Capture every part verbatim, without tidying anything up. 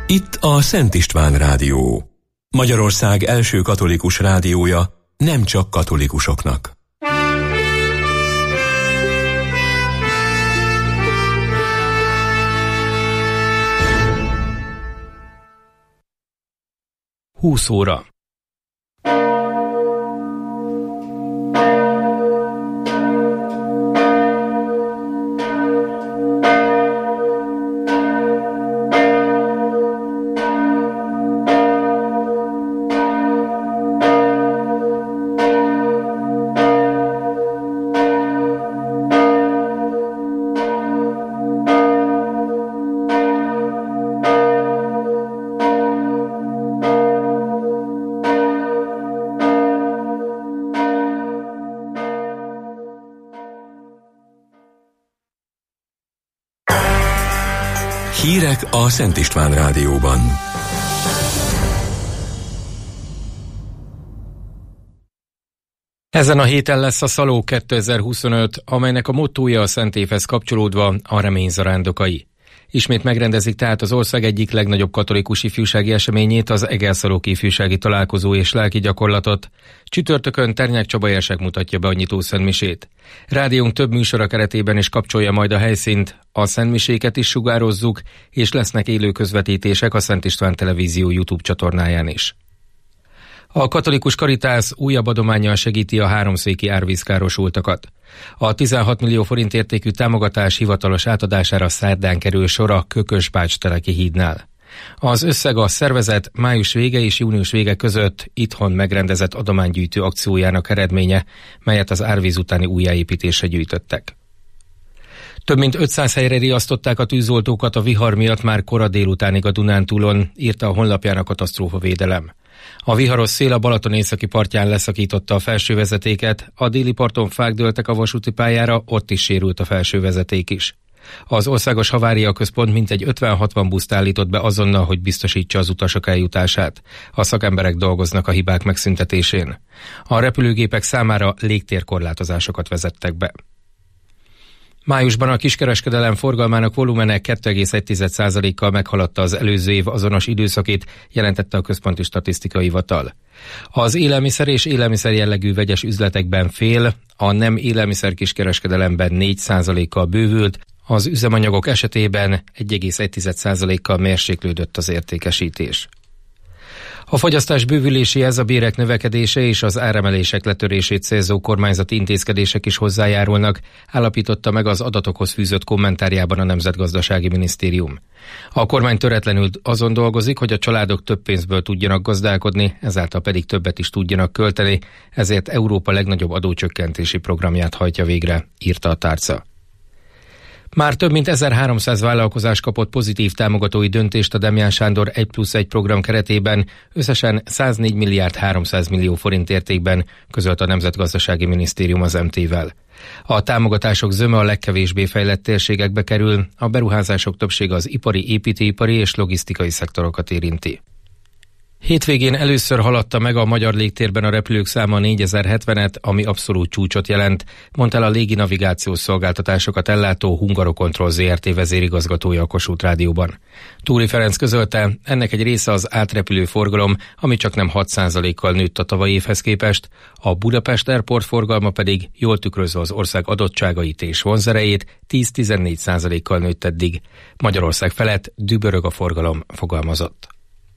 Itt a Szent István Rádió. Magyarország első katolikus rádiója, nem csak katolikusoknak. húsz óra. Hírek a Szent István Rádióban. Ezen a héten lesz a Szaló kétezer-huszonöt, amelynek a mottója a Szent Évhez kapcsolódva a remény zarándokai. Ismét megrendezik tehát az ország egyik legnagyobb katolikus ifjúsági eseményét, az Egerszalóki Ifjúsági Találkozó és Lelki Gyakorlatot. Csütörtökön Ternyák Csaba érsek mutatja be a nyitószentmisét. Rádiónk több műsora keretében is kapcsolja majd a helyszínt, a szentmiséket is sugározzuk, és lesznek élő közvetítések a Szent István Televízió YouTube csatornáján is. A katolikus Karitász újabb adománnyal segíti a háromszéki árvízkárosultakat. A tizenhat millió forint értékű támogatás hivatalos átadására szerdán kerül sor a Kökös-Bács-Teleki hídnál. Az összeg a szervezet május vége és június vége között itthon megrendezett adománygyűjtő akciójának eredménye, melyet az árvíz utáni újjáépítésre gyűjtöttek. Több mint ötszáz helyre riasztották a tűzoltókat a vihar miatt már kora délutánig a Dunántúlon, írta a honlapján a katasztrófavédelem. A viharos szél a Balaton északi partján leszakította a felsővezetéket, a déli parton fák dőltek a vasúti pályára, ott is sérült a felsővezeték is. Az Országos Havária Központ mintegy ötven-hatvan buszt állított be azonnal, hogy biztosítsa az utasok eljutását. A szakemberek dolgoznak a hibák megszüntetésén. A repülőgépek számára légtérkorlátozásokat vezettek be. Májusban a kiskereskedelem forgalmának volumene kettő egész egy százalékkal meghaladta az előző év azonos időszakét, jelentette a Központi Statisztikai Hivatal. Az élelmiszer és élelmiszer jellegű vegyes üzletekben fél, a nem élelmiszer kiskereskedelemben négy százalékkal bővült, az üzemanyagok esetében egy egész egy százalékkal mérséklődött az értékesítés. A fogyasztás bővüléséhez a bérek növekedése és az áremelések letörését célzó kormányzati intézkedések is hozzájárulnak, állapította meg az adatokhoz fűzött kommentárjában a Nemzetgazdasági Minisztérium. A kormány töretlenül azon dolgozik, hogy a családok több pénzből tudjanak gazdálkodni, ezáltal pedig többet is tudjanak költeni, ezért Európa legnagyobb adócsökkentési programját hajtja végre, írta a tárca. Már több mint ezerháromszáz vállalkozás kapott pozitív támogatói döntést a Demján Sándor egy plusz egy program keretében, összesen száznégy milliárd háromszáz millió forint értékben, közölt a Nemzetgazdasági Minisztérium az em té-vel. A támogatások zöme a legkevésbé fejlett térségekbe kerül, a beruházások többsége az ipari, építőipari és logisztikai szektorokat érinti. Hétvégén először haladta meg a magyar légtérben a repülők száma négyezer-hetvenet, ami abszolút csúcsot jelent, mondta el a léginavigációs szolgáltatásokat ellátó Hungarocontrol zé er té vezérigazgatója a Kossuth Rádióban. Túri Ferenc közölte, ennek egy része az átrepülő forgalom, ami csak nem hat százalékkal nőtt a tavalyi évhez képest, a Budapest Airport forgalma pedig jól tükrözve az ország adottságait és vonzerejét tíz-tizennégy százalékkal nőtt eddig. Magyarország felett dübörög a forgalom, fogalmazott.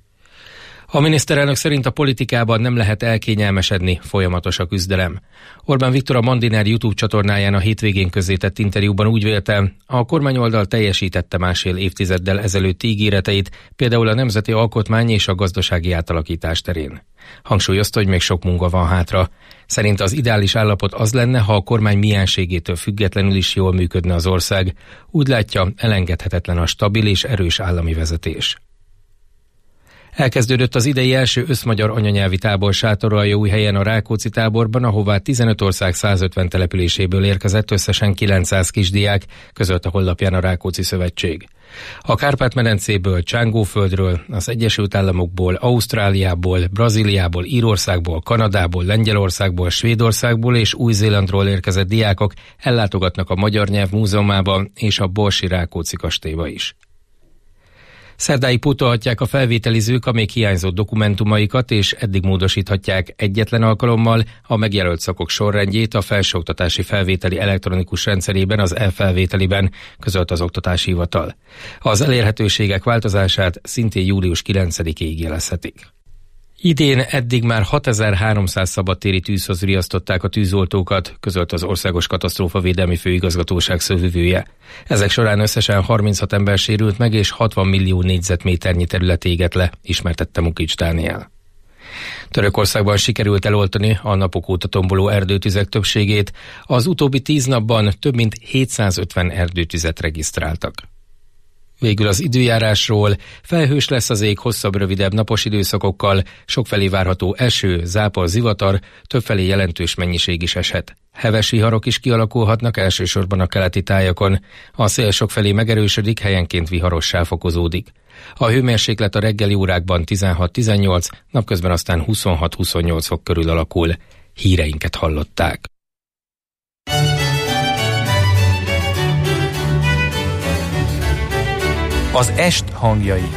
A miniszterelnök szerint a politikában nem lehet elkényelmesedni, folyamatos a küzdelem. Orbán Viktor a Mandiner YouTube csatornáján a hétvégén közzétett interjúban úgy vélte, a kormányoldal teljesítette másfél évtizeddel ezelőtti ígéreteit, például a nemzeti alkotmány és a gazdasági átalakítás terén. Hangsúlyozta, hogy még sok munka van hátra. Szerint az ideális állapot az lenne, ha a kormány mienségétől függetlenül is jól működne az ország. Úgy látja, elengedhetetlen a stabil és erős állami vezetés. Elkezdődött az idei első összmagyar anyanyelvi tábor Sátoraljaújhelyen a Rákóczi táborban, ahová tizenöt ország százötven településéből érkezett összesen kilencszáz kisdiák, közölt a honlapján a Rákóczi Szövetség. A Kárpát-medencéből, Csángóföldről, az Egyesült Államokból, Ausztráliából, Brazíliából, Írországból, Kanadából, Lengyelországból, Svédországból és Új-Zélandról érkezett diákok ellátogatnak a Magyar Nyelv Múzeumába és a Borsi Rákóczi kastélyba is. Szerdáig pótolhatják a felvételizők a még hiányzó dokumentumaikat, és eddig módosíthatják egyetlen alkalommal a megjelölt szakok sorrendjét a felsőoktatási felvételi elektronikus rendszerében, az e-felvételiben, közölt az Oktatási Hivatal. Az elérhetőségek változását szintén július kilencedikéig jelezhetik. Idén eddig már hatezer-háromszáz szabadtéri tűzhoz riasztották a tűzoltókat, közölt az Országos Katasztrófavédelmi Főigazgatóság szóvivője. Ezek során összesen harminchat ember sérült meg, és hatvan millió négyzetméternyi terület égett le, ismertette Mukics Dániel. Törökországban sikerült eloltani a napok óta tomboló erdőtüzek többségét, az utóbbi tíz napban több mint hétszázötven erdőtüzet regisztráltak. Végül az időjárásról: felhős lesz az ég hosszabb, rövidebb napos időszakokkal, sokfelé várható eső, zápor, zivatar, többfelé jelentős mennyiség is eshet. Heves viharok is kialakulhatnak, elsősorban a keleti tájakon. A szél sokfelé megerősödik, helyenként viharossá fokozódik. A hőmérséklet a reggeli órákban tizenhat-tizennyolc, napközben aztán huszonhat-huszonnyolc fok körül alakul. Híreinket hallották. Az est hangjai.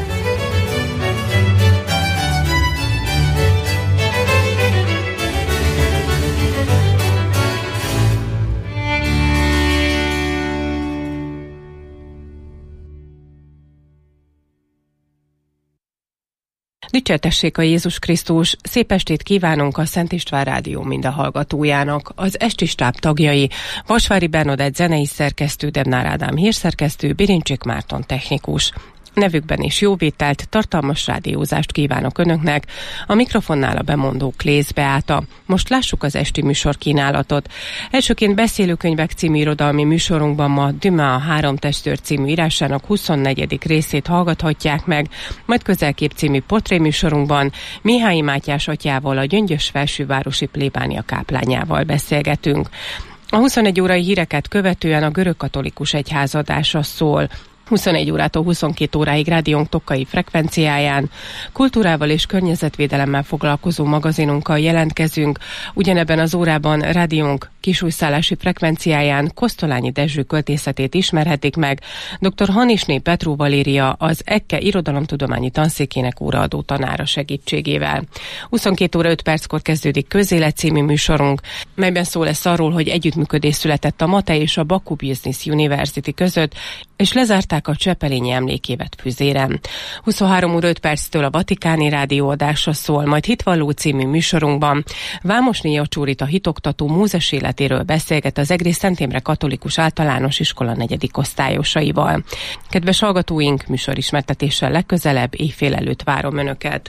Dicsértessék a Jézus Krisztus! Szép estét kívánunk a Szent István Rádió minden hallgatójának. Az esti stáb tagjai: Vasvári Bernadett zenei szerkesztő, Demnár Ádám hírszerkesztő, Birincsik Márton technikus. Nevükben is jóvételt, tartalmas rádiózást kívánok Önöknek. A mikrofonnál a bemondó Klész Beáta. Most lássuk az esti műsorkínálatot. Elsőként Beszélőkönyvek című irodalmi műsorunkban ma Dumas a Három testőr című írásának huszonnegyedik részét hallgathatják meg, majd Közelkép című portréműsorunkban Mihályi Mátyás atyával, a Gyöngyös felsővárosi plébánia káplányával beszélgetünk. A huszonegy órai híreket követően a görögkatolikus egyház adása szól. huszonegy órától huszonkét óráig rádiónk tokkai frekvenciáján kultúrával és környezetvédelemmel foglalkozó magazinunkkal jelentkezünk. Ugyanebben az órában rádiónk kisújszállási frekvenciáján Kosztolányi Dezső költészetét ismerhetik meg dr. Hanisné Petró Valéria, az é e ká Irodalomtudományi Tanszékének óraadó tanára segítségével. huszonkét óra öt perckor kezdődik Közélet című műsorunk, melyben szó lesz arról, hogy együttműködés született a MATE és a Baku Business University között, és lezárták a Csepelényi emlékévet Füzéren. huszonhárom óra öt perctől a Vatikáni Rádió adása szól, majd Hitvalló című műsorunkban Vámosné Jacsórit, a hitoktató Mózes életéről beszélget az Egri Szent Imre Katolikus Általános Iskola negyedik osztályosaival. Kedves hallgatóink, műsorismertetéssel legközelebb éjfél előtt várom Önöket.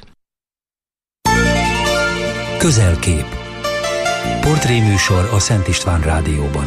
Közelkép. Portréműsor a Szent István Rádióban.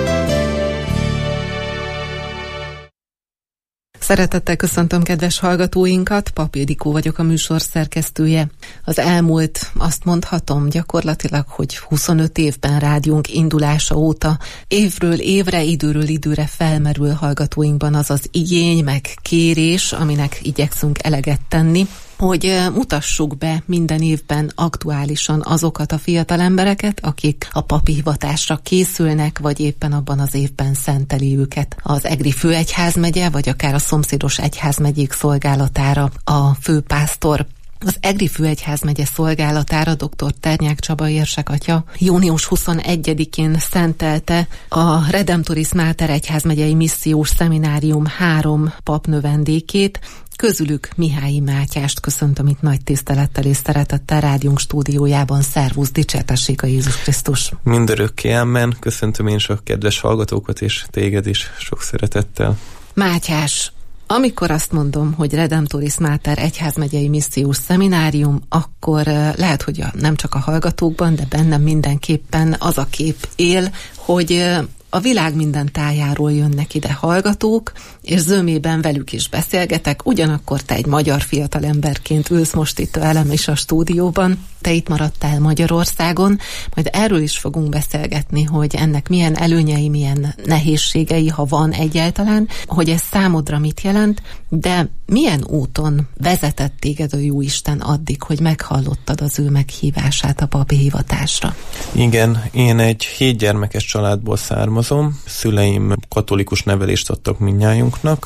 Szeretettel köszöntöm kedves hallgatóinkat, Pap Ildikó vagyok, a műsor szerkesztője. Az elmúlt, azt mondhatom gyakorlatilag, hogy huszonöt évben rádiónk indulása óta évről évre, időről időre felmerül hallgatóinkban az az igény, meg kérés, aminek igyekszünk eleget tenni, hogy mutassuk be minden évben aktuálisan azokat a fiatal embereket, akik a papi hivatásra készülnek, vagy éppen abban az évben szenteli őket az Egri főegyházmegye, vagy akár a szomszédos egyházmegyék szolgálatára a főpásztor. Az Egri főegyházmegye szolgálatára dr. Ternyák Csaba érsek atya június huszonegyedikén szentelte a Redemptoris Mater egyházmegyei missziós szeminárium három papnövendékét. Közülük Mihályi Mátyást köszöntöm itt nagy tisztelettel és szeretettel rádiónk stúdiójában. Szervusz, dicsértessék a Jézus Krisztus! Mindörökké amen. Köszöntöm én is a kedves hallgatókat, és téged is sok szeretettel. Mátyás, amikor azt mondom, hogy Redemptoris Mater egyházmegyei missziós szeminárium, akkor lehet, hogy nem csak a hallgatókban, de bennem mindenképpen az a kép él, hogy a világ minden tájáról jönnek ide hallgatók, és zömében velük is beszélgetek, ugyanakkor te egy magyar fiatalemberként ülsz most itt velem is a stúdióban, te itt maradtál Magyarországon, majd erről is fogunk beszélgetni, hogy ennek milyen előnyei, milyen nehézségei, ha van egyáltalán, hogy ez számodra mit jelent, de milyen úton vezetett téged a Jóisten addig, hogy meghallottad az ő meghívását a papi hivatásra? Igen, én egy hétgyermekes családból származom, szüleim katolikus nevelést adtak mindnyájunknak,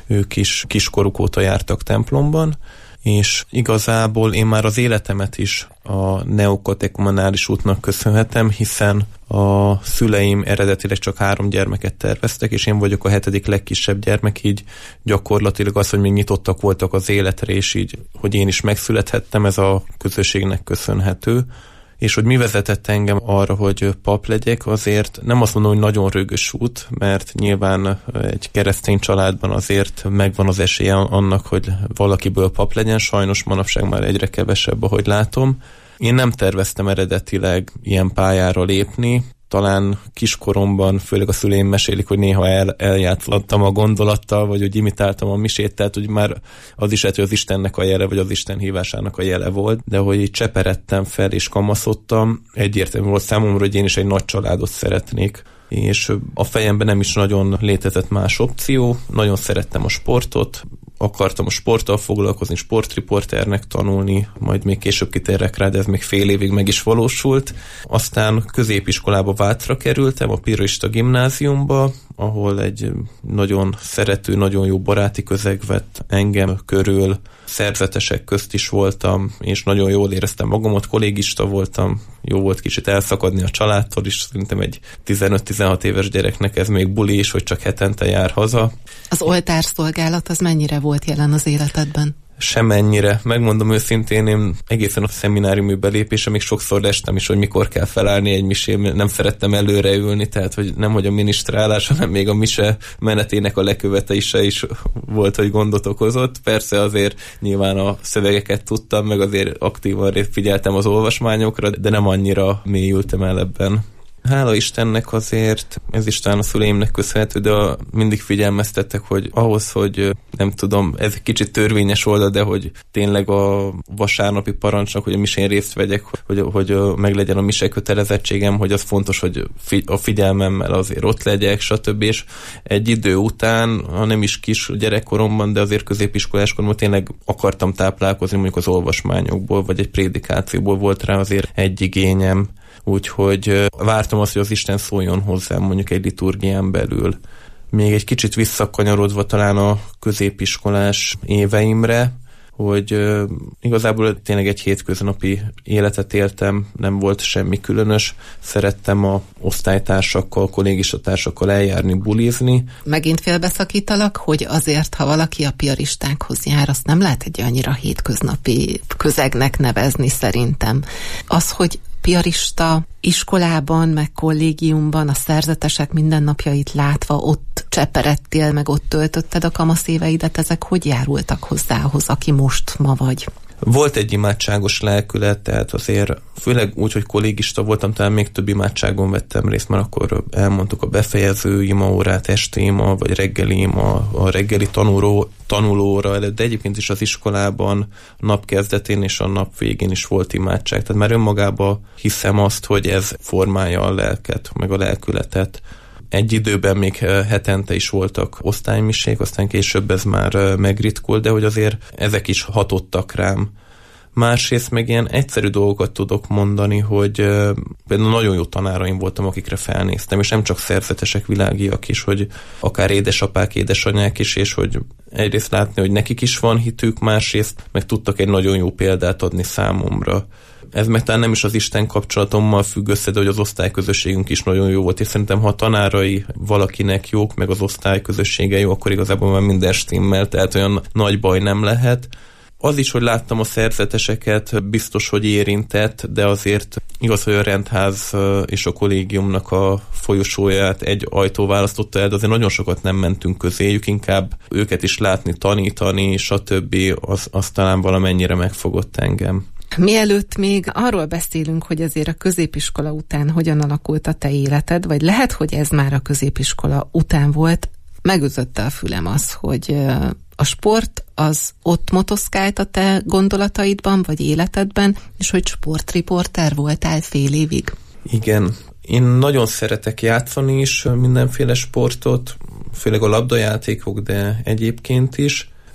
ők is kiskoruk óta jártak templomban, és igazából én már az életemet is a neokatekumenális útnak köszönhetem, hiszen a szüleim eredetileg csak három gyermeket terveztek, és én vagyok a hetedik legkisebb gyermek, így gyakorlatilag az, hogy még nyitottak voltak az életre, és így, hogy én is megszülethettem, ez a közösségnek köszönhető. És hogy mi vezetett engem arra, hogy pap legyek, azért nem azt mondom, hogy nagyon rögös út, mert nyilván egy keresztény családban azért megvan az esélye annak, hogy valakiből pap legyen, sajnos manapság már egyre kevesebb, ahogy látom. Én nem terveztem eredetileg ilyen pályára lépni, talán kiskoromban, főleg a szüleim mesélik, hogy néha el, eljátszottam a gondolattal, vagy hogy imitáltam a misét, tehát hogy már az is lehet, hogy az Istennek a jele, vagy az Isten hívásának a jele volt, de hogy így cseperedtem fel és kamaszodtam, egyértelmű volt számomra, hogy én is egy nagy családot szeretnék, és a fejemben nem is nagyon létezett más opció, nagyon szerettem a sportot, akartam a sporttal foglalkozni, sportriporternek tanulni, majd még később kitérek rá, de ez még fél évig meg is valósult. Aztán középiskolába Vácra kerültem, a Piarista gimnáziumba, ahol egy nagyon szerető, nagyon jó baráti közeg vett engem körül, szerzetesek közt is voltam, és nagyon jól éreztem magamat, kollégista voltam, jó volt kicsit elszakadni a családtól is, szerintem egy tizenöt-tizenhat éves gyereknek ez még buli is, hogy csak hetente jár haza. Az oltárszolgálat az mennyire volt jelen az életedben? Semennyire. Megmondom őszintén, én egészen a szemináriumi belépésre még sokszor lestem is, hogy mikor kell felállni egy misén, nem szerettem előre ülni, tehát hogy nem hogy a minisztrálás, hanem még a mise menetének a lekövetése is volt, hogy gondot okozott. Persze azért nyilván a szövegeket tudtam, meg azért aktívan figyeltem az olvasmányokra, de nem annyira mélyültem el ebben. Hála Istennek azért, ez is talán a szüleimnek köszönhető, de a, mindig figyelmeztettek, hogy ahhoz, hogy nem tudom, ez egy kicsit törvényes oldal, de hogy tényleg a vasárnapi parancsnak, hogy a misén részt vegyek, hogy, hogy meglegyen a mise kötelezettségem, hogy az fontos, hogy a figyelmemmel azért ott legyek, stb. És egy idő után, ha nem is kis gyerekkoromban, de azért középiskolás koromban tényleg akartam táplálkozni mondjuk az olvasmányokból, vagy egy prédikációból volt rá azért egy igényem. Úgyhogy vártam azt, hogy az Isten szóljon hozzám mondjuk egy liturgián belül. Még egy kicsit visszakanyarodva talán a középiskolás éveimre, hogy uh, igazából tényleg egy hétköznapi életet éltem, nem volt semmi különös, szerettem a osztálytársakkal, kollégisatársakkal eljárni, bulizni. Megint félbeszakítalak, hogy azért, ha valaki a piaristákhoz jár, azt nem lehet egy annyira hétköznapi közegnek nevezni szerintem. Az, hogy piarista iskolában, meg kollégiumban a szerzetesek mindennapjait látva ott cseperedtél, meg ott töltötted a kamasz éveidet, ezek hogy járultak hozzá ahhoz, aki most ma vagy? Volt egy imádságos lelkület, tehát azért főleg úgy, hogy kollégista voltam, talán még több imádságon vettem részt, mert akkor elmondtuk a befejező imaórát, esti ima, vagy reggeli ima, a reggeli tanuló, tanulóra, de egyébként is az iskolában a nap kezdetén és a nap végén is volt imádság. Tehát már önmagában hiszem azt, hogy ez formálja a lelket, meg a lelkületet. Egy időben még hetente is voltak osztálymisék, aztán később ez már megritkult, de hogy azért ezek is hatottak rám. Másrészt meg ilyen egyszerű dolgokat tudok mondani, hogy például nagyon jó tanáraim voltam, akikre felnéztem, és nem csak szerzetesek, világiak is, hogy akár édesapák, édesanyák is, és hogy egyrészt látni, hogy nekik is van hitük, másrészt meg tudtak egy nagyon jó példát adni számomra. Ez meg talán nem is az Isten kapcsolatommal függ össze, de hogy az osztályközösségünk is nagyon jó volt, és szerintem ha a tanárai valakinek jók, meg az osztályközössége jó, akkor igazából már minden stimmel, tehát olyan nagy baj nem lehet. Az is, hogy láttam a szerzeteseket, biztos, hogy érintett, de azért igaz, hogy a rendház és a kollégiumnak a folyosóját egy ajtó választotta el, de azért nagyon sokat nem mentünk közéjük, inkább őket is látni, tanítani, stb. Az, az talán valamennyire megfogott engem. Mielőtt még arról beszélünk, hogy azért a középiskola után hogyan alakult a te életed, vagy lehet, hogy ez már a középiskola után volt, megütötte a fülem az, hogy a sport az ott motoszkált a te gondolataidban, vagy életedben, és hogy sportriporter voltál fél évig. Igen. Én nagyon szeretek játszani is mindenféle sportot, főleg a labdajátékok, de egyébként is.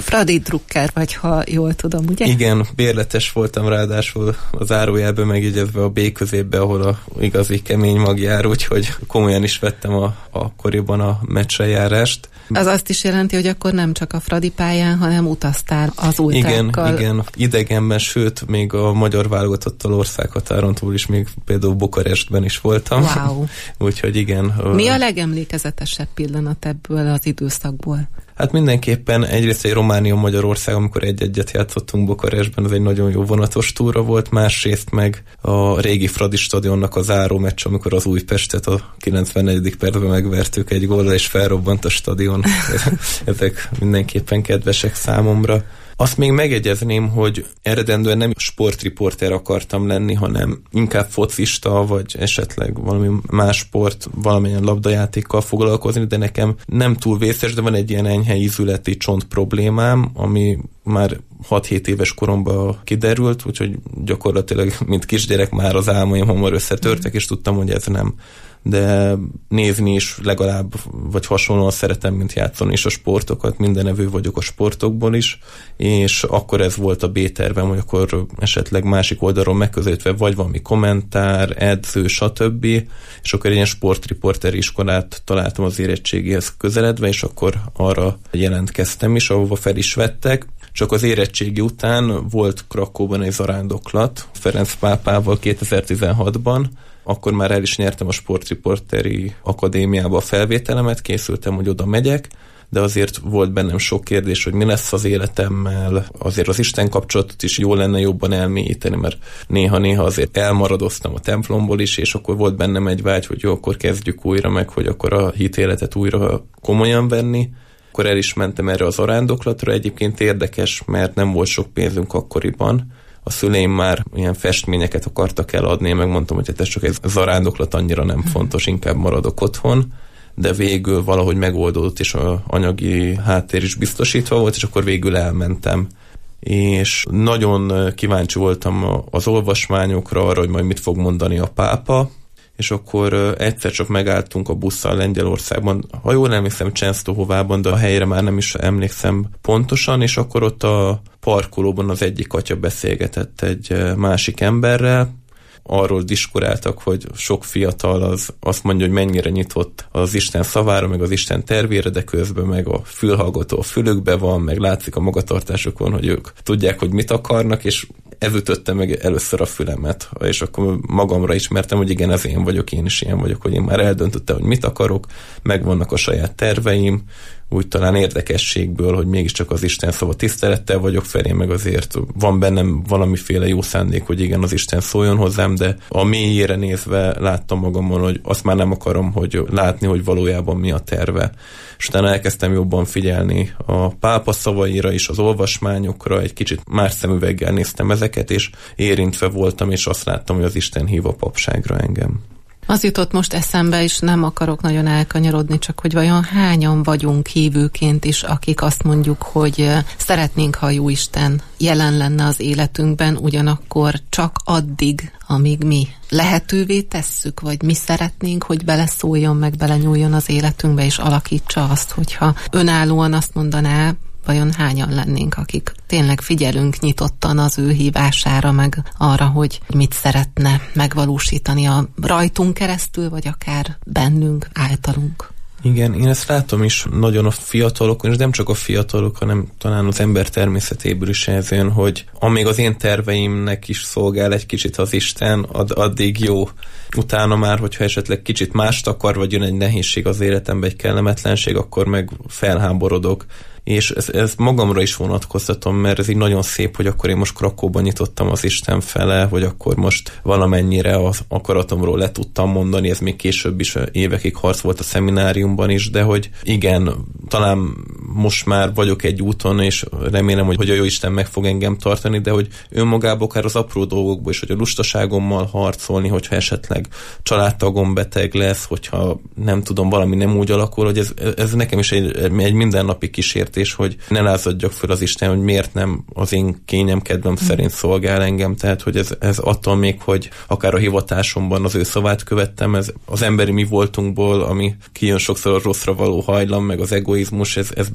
Fradi drukker vagy, ha jól tudom, ugye? Igen, bérletes voltam, ráadásul a zárójelben megjegyezve a B középbe, ahol a igazi kemény mag jár, úgyhogy komolyan is vettem a, akkoriban a meccsrejárást. Az azt is jelenti, hogy akkor nem csak a Fradi pályán, hanem utaztál az ultrákkal. Igen, igen, idegenben, sőt, még a magyar válogatottal országhatáron túl is, még például Bukarestben is voltam. Wow. Úgyhogy igen. Mi a legemlékezetesebb pillanat ebből az időszakból? Hát mindenképpen egyrészt egy Románia-Magyarország, amikor egy-egyet játszottunk Bukarestben, az egy nagyon jó vonatos túra volt, másrészt meg a régi Fradi stadionnak a záró meccs, amikor az Újpestet a kilencvennegyedik percben megvertük egy góllal, és felrobbant a stadion. Ezek mindenképpen kedvesek számomra. Azt még megegyezném, hogy eredendően nem sportriporter akartam lenni, hanem inkább focista, vagy esetleg valami más sport, valamilyen labdajátékkal foglalkozni, de nekem nem túl vészes, de van egy ilyen enyhe ízületi csont problémám, ami már hat-hét éves koromban kiderült, úgyhogy gyakorlatilag, mint kisgyerek már az álmaim hamar összetörtek, és tudtam, hogy ez nem. De nézni is legalább, vagy hasonlóan szeretem, mint játszani is a sportokat, mindenevő vagyok a sportokból is, és akkor ez volt a B-tervem, hogy akkor esetleg másik oldalról megközelítve vagy valami kommentár, edző, stb. És akkor egy ilyen sportriporter iskolát találtam az érettségéhez közeledve, és akkor arra jelentkeztem is, ahova fel is vettek. Csak az érettségi után volt Krakóban egy zarándoklat Ferenc pápával kétezer-tizenhatban, akkor már el is nyertem a sportriporteri akadémiába a felvételemet, készültem, hogy oda megyek, de azért volt bennem sok kérdés, hogy mi lesz az életemmel, azért az Isten kapcsolatot is jó lenne jobban elmélyíteni, mert néha-néha azért elmaradoztam a templomból is, és akkor volt bennem egy vágy, hogy jó, akkor kezdjük újra meg, hogy akkor a hitéletet újra komolyan venni. Akkor el is mentem erre az zarándoklatra, egyébként érdekes, mert nem volt sok pénzünk akkoriban. A szüleim már ilyen festményeket akartak eladni, én megmondtam, hogy ez csak egy zarándoklat annyira nem fontos, inkább maradok otthon, de végül valahogy megoldódott, és az anyagi háttér is biztosítva volt, és akkor végül elmentem. És nagyon kíváncsi voltam az olvasmányokra, arra, hogy majd mit fog mondani a pápa, és akkor egyszer csak megálltunk a busszal Lengyelországban, ha jól emlékszem, Csensztohovában, de a helyre már nem is emlékszem pontosan, és akkor ott a parkolóban az egyik atya beszélgetett egy másik emberrel, arról diskuráltak, hogy sok fiatal az azt mondja, hogy mennyire nyitott az Isten szavára, meg az Isten tervére, de közben meg a fülhallgató a fülükbe van, meg látszik a magatartásokon, hogy ők tudják, hogy mit akarnak, és ez ütötte meg először a fülemet, és akkor magamra ismertem, hogy igen, ez én vagyok, én is ilyen vagyok, hogy én már eldöntöttem, hogy mit akarok, megvannak a saját terveim, úgy talán érdekességből, hogy mégiscsak az Isten szava tisztelettel vagyok felé, meg azért van bennem valamiféle jó szándék, hogy igen, az Isten szóljon hozzám, de a mélyére nézve láttam magamon, hogy azt már nem akarom, hogy látni, hogy valójában mi a terve. És utána elkezdtem jobban figyelni a pápa szavaira is, az olvasmányokra, egy kicsit más szemüveggel néztem ezeket, és érintve voltam, és azt láttam, hogy az Isten hív a papságra engem. Az jutott most eszembe, és nem akarok nagyon elkanyarodni, csak hogy vajon hányan vagyunk hívőként is, akik azt mondjuk, hogy szeretnénk, ha a Jóisten jelen lenne az életünkben, ugyanakkor csak addig, amíg mi lehetővé tesszük, vagy mi szeretnénk, hogy beleszóljon, meg belenyúljon az életünkbe, és alakítsa azt, hogyha önállóan azt mondaná, vajon hányan lennénk, akik tényleg figyelünk nyitottan az ő hívására, meg arra, hogy mit szeretne megvalósítani a rajtunk keresztül, vagy akár bennünk, általunk. Igen, én ezt látom is nagyon a fiatalokon, és nem csak a fiatalok, hanem talán az ember természetéből is ezen, hogy amíg az én terveimnek is szolgál egy kicsit az Isten, ad, addig jó. Utána már, hogyha esetleg kicsit mást akar, vagy jön egy nehézség az életembe, egy kellemetlenség, akkor meg felháborodok. És ezt, ezt magamra is vonatkoztatom, mert ez így nagyon szép, hogy akkor én most Krakóban nyitottam az Isten fele, hogy akkor most valamennyire az akaratomról le tudtam mondani, ez még később is évekig harc volt a szemináriumban is, de hogy igen, talán most már vagyok egy úton, és remélem, hogy, hogy a Jóisten meg fog engem tartani, de hogy önmagában akár az apró dolgokból is, hogy a lustaságommal harcolni, hogyha esetleg családtagom beteg lesz, hogyha nem tudom, valami nem úgy alakul, hogy ez, ez nekem is egy, egy mindennapi kísértés, hogy ne lázadjak föl az Isten, hogy miért nem az én kényem, kedvem szerint szolgál engem, tehát hogy ez, ez attól még, hogy akár a hivatásomban az ő szavát követtem, ez az emberi mi voltunkból, ami kijön sokszor a rosszra való hajlam, meg az egoizmus, ez, ez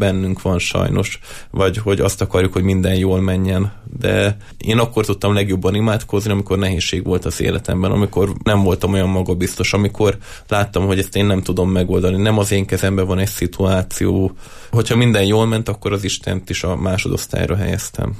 bennünk van sajnos, vagy hogy azt akarjuk, hogy minden jól menjen. De én akkor tudtam legjobban imádkozni, amikor nehézség volt az életemben, amikor nem voltam olyan magabiztos, amikor láttam, hogy ezt én nem tudom megoldani, nem az én kezemben van egy szituáció. Hogyha minden jól ment, akkor az Istent is a másodosztályra helyeztem.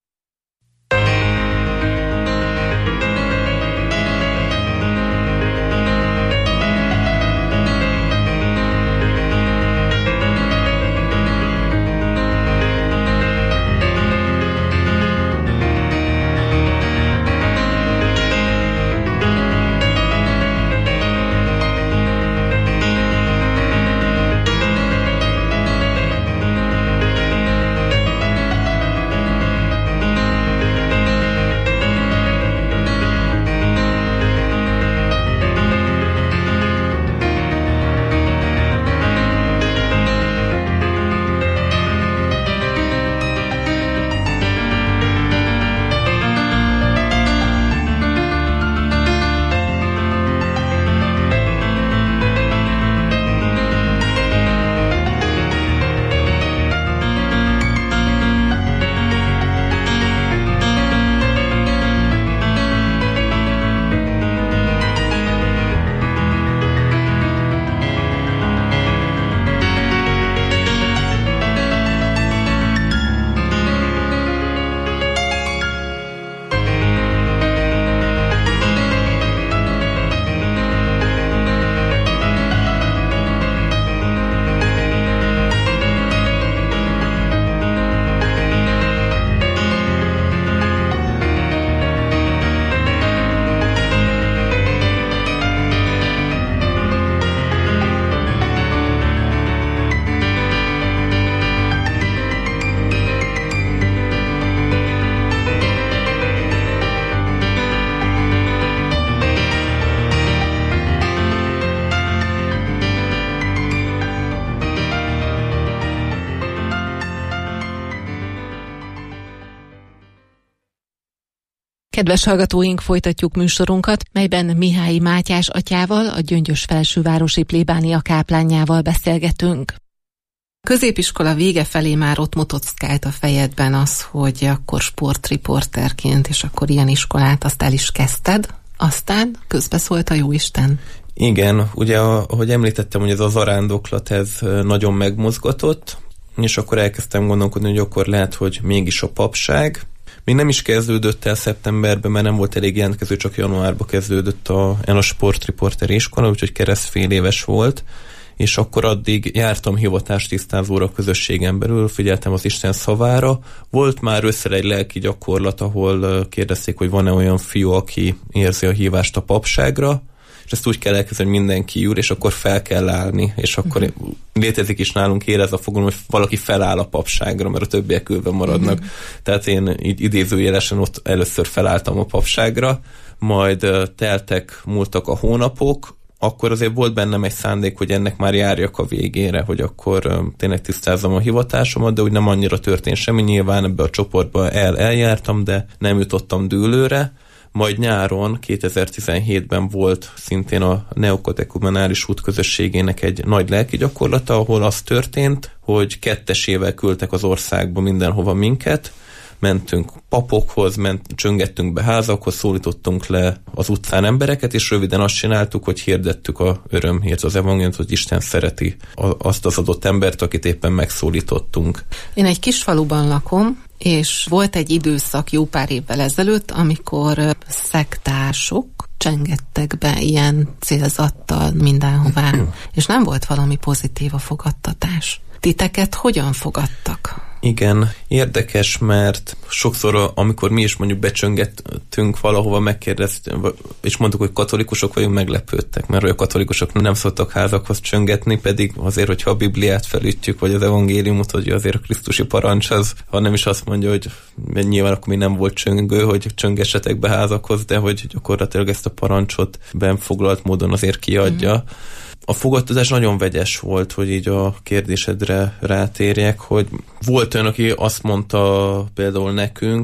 Kedves hallgatóink, folytatjuk műsorunkat, melyben Mihályi Mátyás atyával, a Gyöngyös felsővárosi plébánia káplánjával beszélgetünk. Középiskola vége felé már ott motockált a fejedben az, hogy akkor sportriporterként, és akkor ilyen iskolát azt el is kezdted, aztán közbeszólt a Jóisten. Igen, ugye ahogy említettem, hogy ez a zarándoklat, ez nagyon megmozgatott, és akkor elkezdtem gondolkodni, hogy akkor lehet, hogy mégis a papság. Még nem is kezdődött el szeptemberben, mert nem volt elég jelentkező, csak januárban kezdődött a, a sportriporter iskola, úgyhogy keresztfél éves volt, és akkor addig jártam hivatástisztázóra a közösségen belül, figyeltem az Isten szavára. Volt már össze egy lelki gyakorlat, ahol kérdezték, hogy van-e olyan fiú, aki érzi a hívást a papságra, és ezt úgy kell elkezdeni, hogy mindenki ül, és akkor fel kell állni, és akkor uh-huh. létezik is nálunk érez a fogalom, hogy valaki feláll a papságra, mert a többiek ülve maradnak. Uh-huh. Tehát én így idézőjelesen ott először felálltam a papságra, majd uh, teltek, múltak a hónapok, akkor azért volt bennem egy szándék, hogy ennek már járjak a végére, hogy akkor uh, tényleg tisztázzam a hivatásomat, de úgy nem annyira történt semmi, nyilván ebbe a csoportba el, eljártam, de nem jutottam dűlőre. Majd nyáron, kétezer-tizenhétben volt szintén a neokatekumenális út közösségének egy nagy lelki gyakorlata, ahol az történt, hogy kettesével küldtek az országba mindenhova minket, mentünk papokhoz, ment, csöngettünk be házakhoz, szólítottunk le az utcán embereket, és röviden azt csináltuk, hogy hirdettük a örömhírt, az evangéliumot, hogy Isten szereti azt az adott embert, akit éppen megszólítottunk. Én egy kis faluban lakom, és volt egy időszak jó pár évvel ezelőtt, amikor szektások csengettek be ilyen célzattal mindenhová, és nem volt valami pozitív a fogadtatás. Titeket hogyan fogadtak? Igen, érdekes, mert sokszor, amikor mi is mondjuk becsöngettünk valahova, megkérdeztünk, és mondtuk, hogy katolikusok vagyunk, meglepődtek, mert a katolikusok nem szoktak házakhoz csöngetni, pedig azért, hogyha a Bibliát felütjük, vagy az evangéliumot, hogy azért a krisztusi parancs az, ha nem is azt mondja, hogy nyilván akkor még nem volt csöngő, hogy csöngessetek be házakhoz, de hogy gyakorlatilag ezt a parancsot benfoglalt módon azért kiadja. Mm-hmm. A fogadtatás nagyon vegyes volt, hogy így a kérdésedre rátérjek, hogy volt olyan, aki azt mondta például nekünk,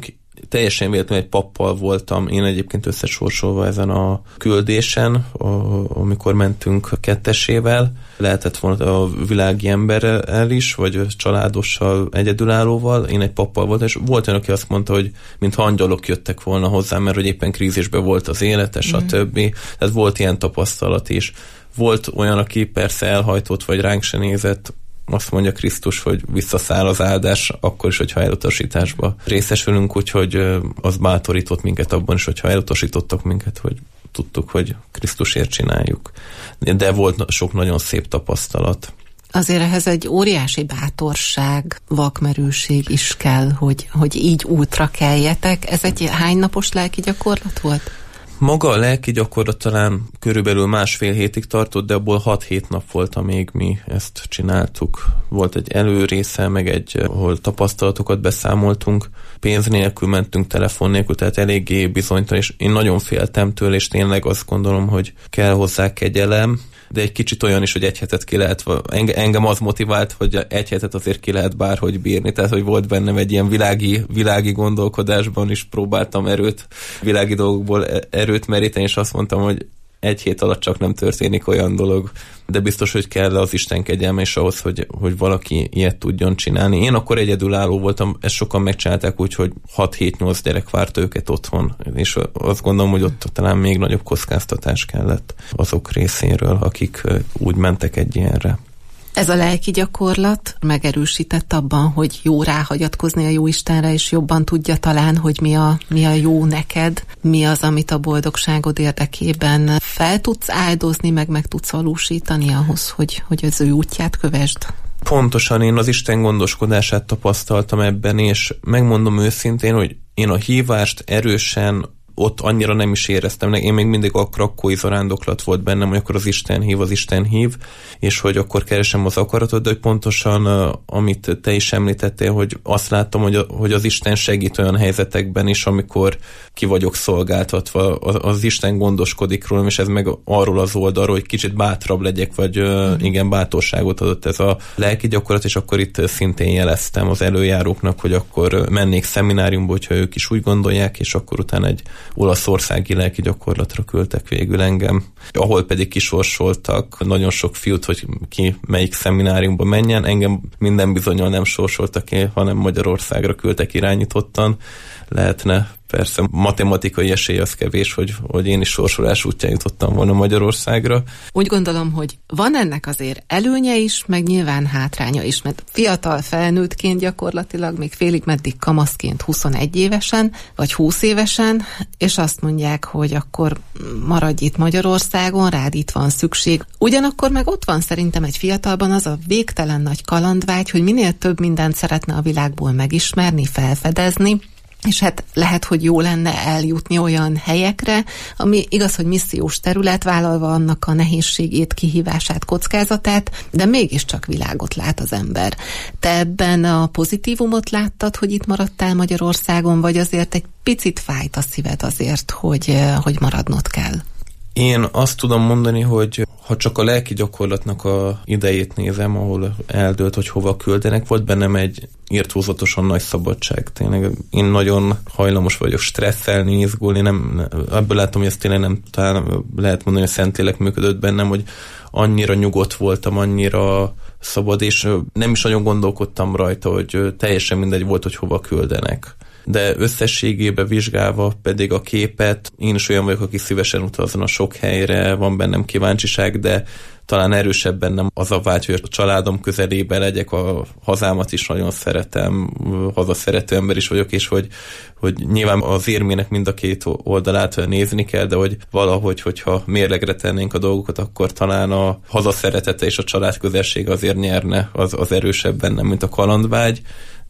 teljesen véletlenül egy pappal voltam én egyébként összesorsolva ezen a küldésen, a, amikor mentünk kettesével. Lehetett volna a világi emberrel is, vagy családossal, egyedülállóval. Én egy pappal voltam, és volt olyan, aki azt mondta, hogy mintha angyalok jöttek volna hozzám, mert hogy éppen krízisben volt az élete, stb. Mm. Tehát volt ilyen tapasztalat is. Volt olyan, aki persze elhajtott, vagy ránk se nézett, azt mondja Krisztus, hogy visszaszáll az áldás, akkor is, hogyha elutasításba részesülünk, úgyhogy az bátorított minket abban is, hogyha elutasítottak minket, hogy tudtuk, hogy Krisztusért csináljuk. De volt sok nagyon szép tapasztalat. Azért ehhez egy óriási bátorság, vakmerőség is kell, hogy, hogy így útra keljetek. Ez egy hány napos lelki gyakorlat volt? Maga a lelki gyakorlat talán körülbelül másfél hétig tartott, de abból hat-hét nap volt, amíg mi ezt csináltuk. Volt egy előrésze, meg egy, ahol tapasztalatokat beszámoltunk. Pénz nélkül mentünk, telefon nélkül, tehát eléggé bizonytalan, és én nagyon féltem tőle, és tényleg azt gondolom, hogy kell hozzá kegyelem, de egy kicsit olyan is, hogy egy hetet ki lehet, engem az motivált, hogy egy hetet azért ki lehet bárhogy bírni, tehát hogy volt bennem egy ilyen világi, világi gondolkodásban is próbáltam erőt, világi dolgokból erőt meríteni, és azt mondtam, hogy egy hét alatt csak nem történik olyan dolog, de biztos, hogy kell az Isten kegyelme is ahhoz, hogy, hogy valaki ilyet tudjon csinálni. Én akkor egyedülálló voltam, ezt sokan megcsinálták úgy, hogy hat-hét-nyolc gyerek várta őket otthon, és azt gondolom, hogy ott talán még nagyobb kockáztatás kellett azok részéről, akik úgy mentek egy ilyenre. Ez a lelki gyakorlat megerősített abban, hogy jó ráhagyatkozni a jó Istenre, és jobban tudja talán, hogy mi a, mi a jó neked, mi az, amit a boldogságod érdekében fel tudsz áldozni, meg meg tudsz valósítani ahhoz, hogy, hogy az ő útját kövesd. Pontosan én az Isten gondoskodását tapasztaltam ebben, és megmondom őszintén, hogy én a hívást erősen ott annyira nem is éreztem. Én még mindig a krakkói zarándoklat volt bennem, hogy akkor az Isten hív, az Isten hív, és hogy akkor keresem az akaratot, de hogy pontosan, amit te is említettél, hogy azt láttam, hogy, hogy az Isten segít olyan helyzetekben is, amikor ki vagyok szolgáltatva, az Isten gondoskodik rólam, és ez meg arról az oldalról, hogy kicsit bátrabb legyek, vagy mm. igen, bátorságot adott ez a lelki gyakorlat, és akkor itt szintén jeleztem az előjáróknak, hogy akkor mennék szemináriumba, hogyha ők is úgy gondolják, és akkor utána egy olaszországi lelki gyakorlatra küldtek végül engem, ahol pedig kisorsoltak nagyon sok fiút, hogy ki melyik szemináriumba menjen. Engem minden bizonnyal nem sorsoltak ki, hanem Magyarországra küldtek irányítottan. Lehetne persze matematikai esély az kevés, hogy, hogy én is sorsolás útján jutottam volna Magyarországra. Úgy gondolom, hogy van ennek azért előnye is, meg nyilván hátránya is, mert fiatal felnőttként gyakorlatilag, még félig meddig kamaszként huszonegy évesen, vagy húsz évesen, és azt mondják, hogy akkor maradj itt Magyarországon, rád itt van szükség. Ugyanakkor meg ott van szerintem egy fiatalban az a végtelen nagy kalandvágy, hogy minél több mindent szeretne a világból megismerni, felfedezni, és hát lehet, hogy jó lenne eljutni olyan helyekre, ami igaz, hogy missziós terület, vállalva annak a nehézségét, kihívását, kockázatát, de mégiscsak világot lát az ember. Te ebben a pozitívumot láttad, hogy itt maradtál Magyarországon, vagy azért egy picit fájt a szíved azért, hogy, hogy maradnod kell? Én azt tudom mondani, hogy ha csak a lelki gyakorlatnak a idejét nézem, ahol eldőlt, hogy hova küldenek, volt bennem egy irtózatosan nagy szabadság. Tényleg én nagyon hajlamos vagyok stresszelni, izgulni, nem, ebből látom, hogy ezt tényleg nem talán lehet mondani, hogy a Szentlélek működött bennem, hogy annyira nyugodt voltam, annyira szabad, és nem is nagyon gondolkodtam rajta, hogy teljesen mindegy volt, hogy hova küldenek. De összességében vizsgálva pedig a képet, én is olyan vagyok, aki szívesen utazna sok helyre, van bennem kíváncsiság, de talán erősebb bennem az a vágy, hogy a családom közelébe legyek, a hazámat is nagyon szeretem, hazaszerető ember is vagyok, és hogy, hogy nyilván az érmének mind a két oldalát nézni kell, de hogy valahogy, hogyha mérlegre tennénk a dolgokat, akkor talán a hazaszeretete és a család közelsége azért nyerne, az, az erősebb bennem, mint a kalandvágy,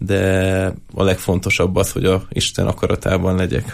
de a legfontosabb az, hogy a Isten akaratában legyek.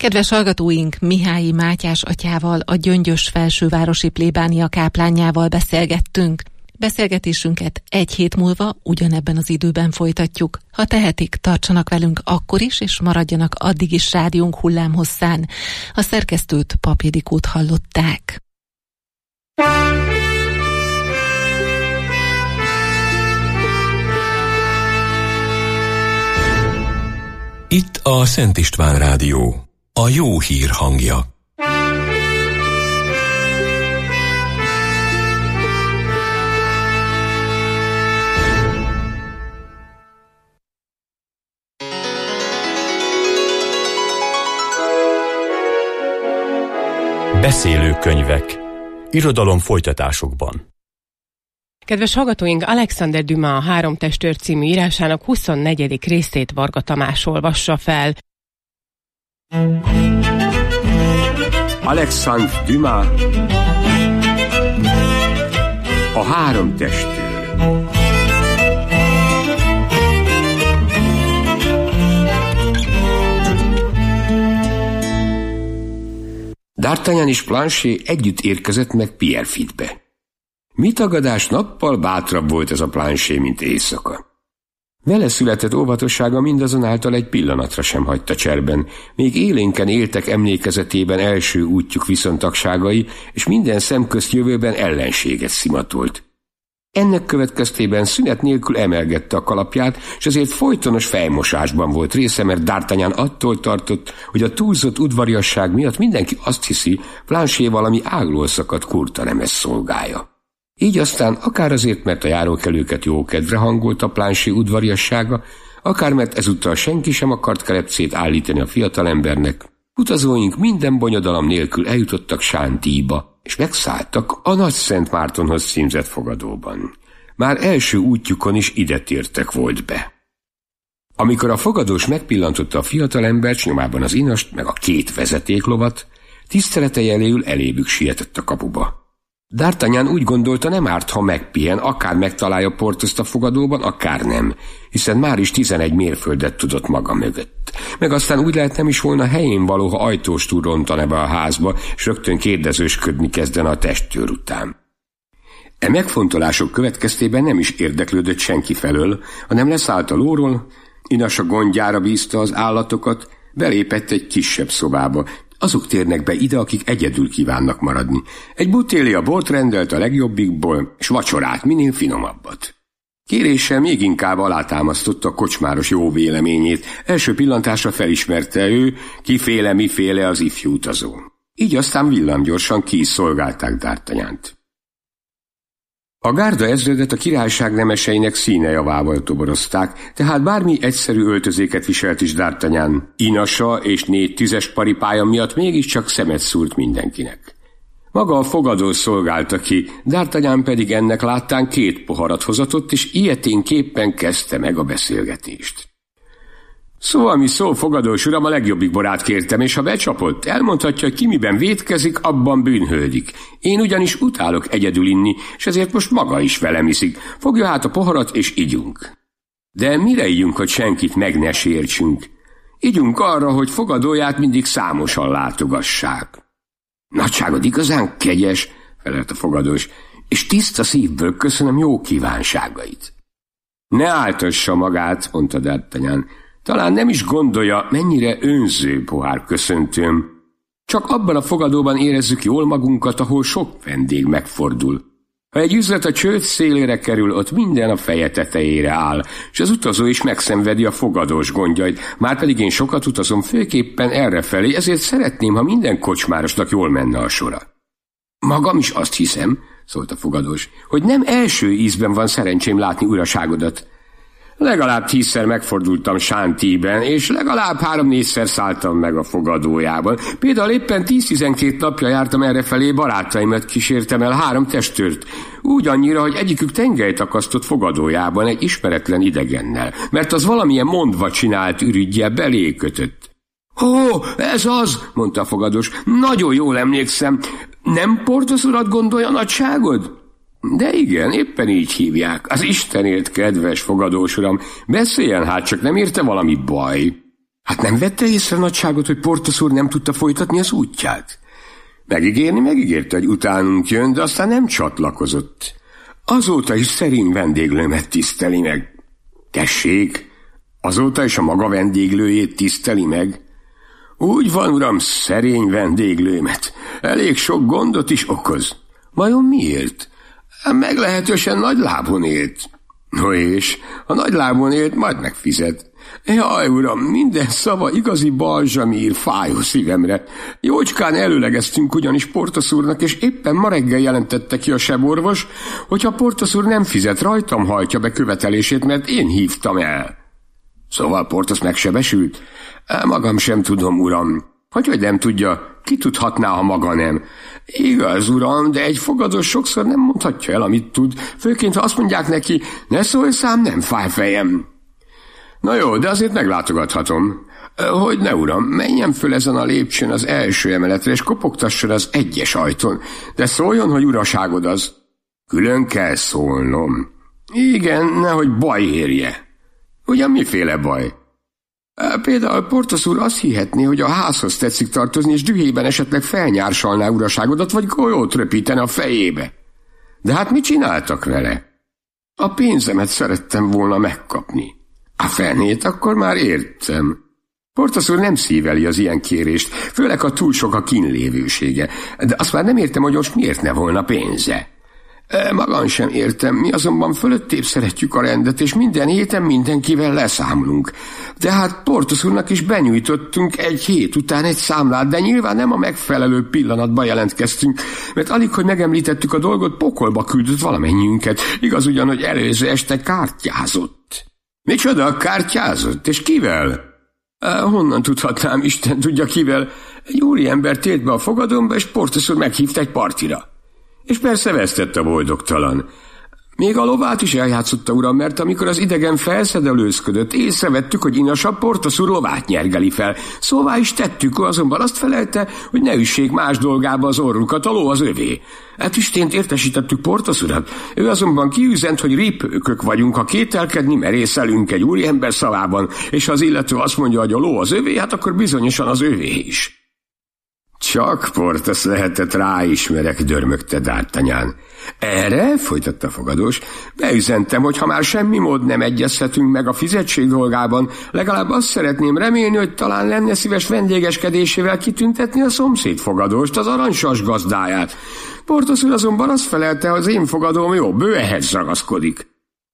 Kedves hallgatóink, Mihályi Mátyás atyával, a Gyöngyös felsővárosi plébánia káplánjával beszélgettünk. Beszélgetésünket egy hét múlva ugyanebben az időben folytatjuk. Ha tehetik, tartsanak velünk akkor is, és maradjanak addig is rádiónk hullámhosszán. A szerkesztőt, Pap Ildikót hallották. Itt a Szent István Rádió, a jó hír hangja. Beszélőkönyvek. Irodalom folytatásokban. Kedves hallgatóink, Alexander Dumas a Három testőr című írásának huszonnegyedik részét Varga Tamás olvassa fel. Alexander Dumas, a Három testőr. D'Artagnan és Planchet együtt érkezett meg Pierrefitte-be. Mi tagadás nappal bátrabb volt ez a Planchet, mint éjszaka. Vele született óvatossága mindazonáltal egy pillanatra sem hagyta cserben, még élénken éltek emlékezetében első útjuk viszontagságai, és minden szemközt jövőben ellenséget szimatolt. Ennek következtében szünet nélkül emelgette a kalapját, és ezért folytonos fejmosásban volt része, mert D'Artagnan attól tartott, hogy a túlzott udvariasság miatt mindenki azt hiszi, Planchet valami áglól szakadt kurta nemes szolgája. Így aztán akár azért, mert a járókelőket jókedvre hangolta Planchet udvariassága, akár mert ezúttal senki sem akart kelepcét állítani a fiatalembernek, utazóink minden bonyodalom nélkül eljutottak Chantillyba, és megszálltak a Nagy Szent Mártonhoz címzett fogadóban. Már első útjukon is ide tértek volt be. Amikor a fogadós megpillantotta a fiatalembert, nyomában az inast, meg a két vezetéklovat, tisztelete jeléül elébük sietett a kapuba. D'Artagnan úgy gondolta, nem árt, ha megpihen, akár megtalálja Porthoszt a fogadóban, akár nem, hiszen már is tizenegy mérföldet tudott maga mögött. Meg aztán úgy lehet, nem is volna helyén való, ha ajtóstúl rontana be a házba, és rögtön kérdezősködni kezdene a testőr után. E megfontolások következtében nem is érdeklődött senki felől, hanem leszállt a lóról, inasa gondjára bízta az állatokat, belépett egy kisebb szobába. Azok térnek be ide, akik egyedül kívánnak maradni. Egy butélia bort rendelt a legjobbikból, és vacsorát, minél finomabbat. Kéréssel még inkább alátámasztotta a kocsmáros jó véleményét. Első pillantásra felismerte ő, kiféle miféle az ifjú utazó. Így aztán villámgyorsan ki is szolgálták D'Artagnant. A gárda ezredet a királyság nemeseinek színe javával toborozták, tehát bármi egyszerű öltözéket viselt is D'Artagnan, inasa és négy tüzes paripája miatt mégiscsak szemet szúrt mindenkinek. Maga a fogadó szolgálta ki, D'Artagnan pedig ennek láttán két poharat hozatott, és ilyeténképpen kezdte meg a beszélgetést. Szóval mi szó, fogadós uram, a legjobbik borát kértem, és ha becsapott, elmondhatja, hogy ki miben vétkezik, abban bűnhődik. Én ugyanis utálok egyedül inni, és ezért most maga is velem iszik. Fogja hát a poharat, és igyunk. De mire igyunk, hogy senkit meg ne sértsünk? Igyunk arra, hogy fogadóját mindig számosan látogassák. Nagyságod igazán kegyes, felelt a fogadós, és tiszta szívből köszönöm jó kívánságait. Ne áltassa magát, mondta D'Artagnan. Talán nem is gondolja, mennyire önző pohár köszöntőm. Csak abban a fogadóban érezzük jól magunkat, ahol sok vendég megfordul. Ha egy üzlet a csőd szélére kerül, ott minden a feje tetejére áll, és az utazó is megszenvedi a fogadós gondjait, márpedig én sokat utazom főképpen errefelé, ezért szeretném, ha minden kocsmárosnak jól menne a sora. Magam is azt hiszem, szólt a fogadós, hogy nem első ízben van szerencsém látni uraságodat. Legalább tízszer megfordultam Chantillyben, és legalább három-négyszer szálltam meg a fogadójában. Például éppen tíz-tizenkét napja jártam errefelé, barátaimat kísértem el, három testőrt. Úgy annyira, hogy egyikük tengelyt akasztott fogadójában egy ismeretlen idegennel, mert az valamilyen mondva csinált ürüggyel belé kötött. Ó, ez az, mondta a fogadós, nagyon jól emlékszem. Nem Porthos urat gondolja nagyságod? De igen, éppen így hívják. Az Istenért, kedves fogadós uram, beszéljen hát, csak nem érte valami baj. Hát nem vette észre nagyságot, hogy Porthos úr nem tudta folytatni az útját? Megígérni megígérte, hogy utánunk jön, de aztán nem csatlakozott. Azóta is szerény vendéglőmet tiszteli meg. Tessék, azóta is a maga vendéglőjét tiszteli meg? Úgy van, uram, szerény vendéglőmet. Elég sok gondot is okoz. Vajon miért? Meglehetősen nagy lábon élt. No és, ha nagy lábon élt, majd megfizet. Jaj, uram, minden szava igazi balzsamír fájó szívemre. Jócskán előlegeztünk ugyanis Porthos úrnak, és éppen ma reggel jelentette ki a seborvos, hogyha Porthos úr nem fizet, rajtam hajtja be követelését, mert én hívtam el. Szóval Porthos megsebesült? Magam sem tudom, uram. Hogy nem tudja, ki tudhatná, ha maga nem? Igaz, uram, de egy fogadós sokszor nem mondhatja el, amit tud, főként, ha azt mondják neki, ne szólj szám, nem fáj fejem. Na jó, de azért meglátogathatom. Hogy ne, uram, menjen föl ezen a lépcsőn az első emeletre, és kopogtasson az egyes ajtón, de szóljon, hogy uraságod az. Külön kell szólnom. Igen, nehogy baj érje. Ugyan miféle baj? Például Porthos úr azt hihetné, hogy a házhoz tetszik tartozni, és dühében esetleg felnyársalná uraságodat, vagy golyót röpítene a fejébe. De hát mit csináltak vele? A pénzemet szerettem volna megkapni. A fenét, akkor már értem. Porthos úr nem szíveli az ilyen kérést, főleg a túl sok a kínlévősége, de azt már nem értem, hogy most miért ne volna pénze. Magam sem értem, mi azonban fölöttébb szeretjük a rendet, és minden héten mindenkivel leszámolunk. De hát Porthos úrnak is benyújtottunk egy hét után egy számlát, de nyilván nem a megfelelő pillanatban jelentkeztünk, mert alig, hogy megemlítettük a dolgot, pokolba küldött valamennyiünket. Igaz ugyan, hogy előző este kártyázott. Micsoda, kártyázott? És kivel? Honnan tudhatnám, Isten tudja kivel. Egy úriember tért be a fogadómba, és Porthos úr meghívta egy partira. És persze vesztett a boldogtalan. Még a lovát is eljátszotta, uram, mert amikor az idegen felszedelőzködött, észrevettük, hogy inasabb Porthos úr lovát nyergeli fel. Szóvá is tettük, azonban azt felelte, hogy ne üssék más dolgába az orrukat, a ló az övé. Hát istént értesítettük Porthos urat. Ő azonban kiüzent, hogy ripőkök vagyunk, ha kételkedni merészelünk egy úriember szavában, és ha az illető azt mondja, hogy a ló az övé, hát akkor bizonyosan az övé is. Csak Porthos lehetett, ráismerek, dörmögte D'Artagnan. Erre, folytatta a fogadós, beüzentem, hogy ha már semmi mód nem egyezhetünk meg a fizetség dolgában, legalább azt szeretném remélni, hogy talán lenne szíves vendégeskedésével kitüntetni a szomszéd fogadóst, az aranysas gazdáját. Porthos úr azonban azt felelte, hogy az én fogadóm jobb, ő ehhez ragaszkodik.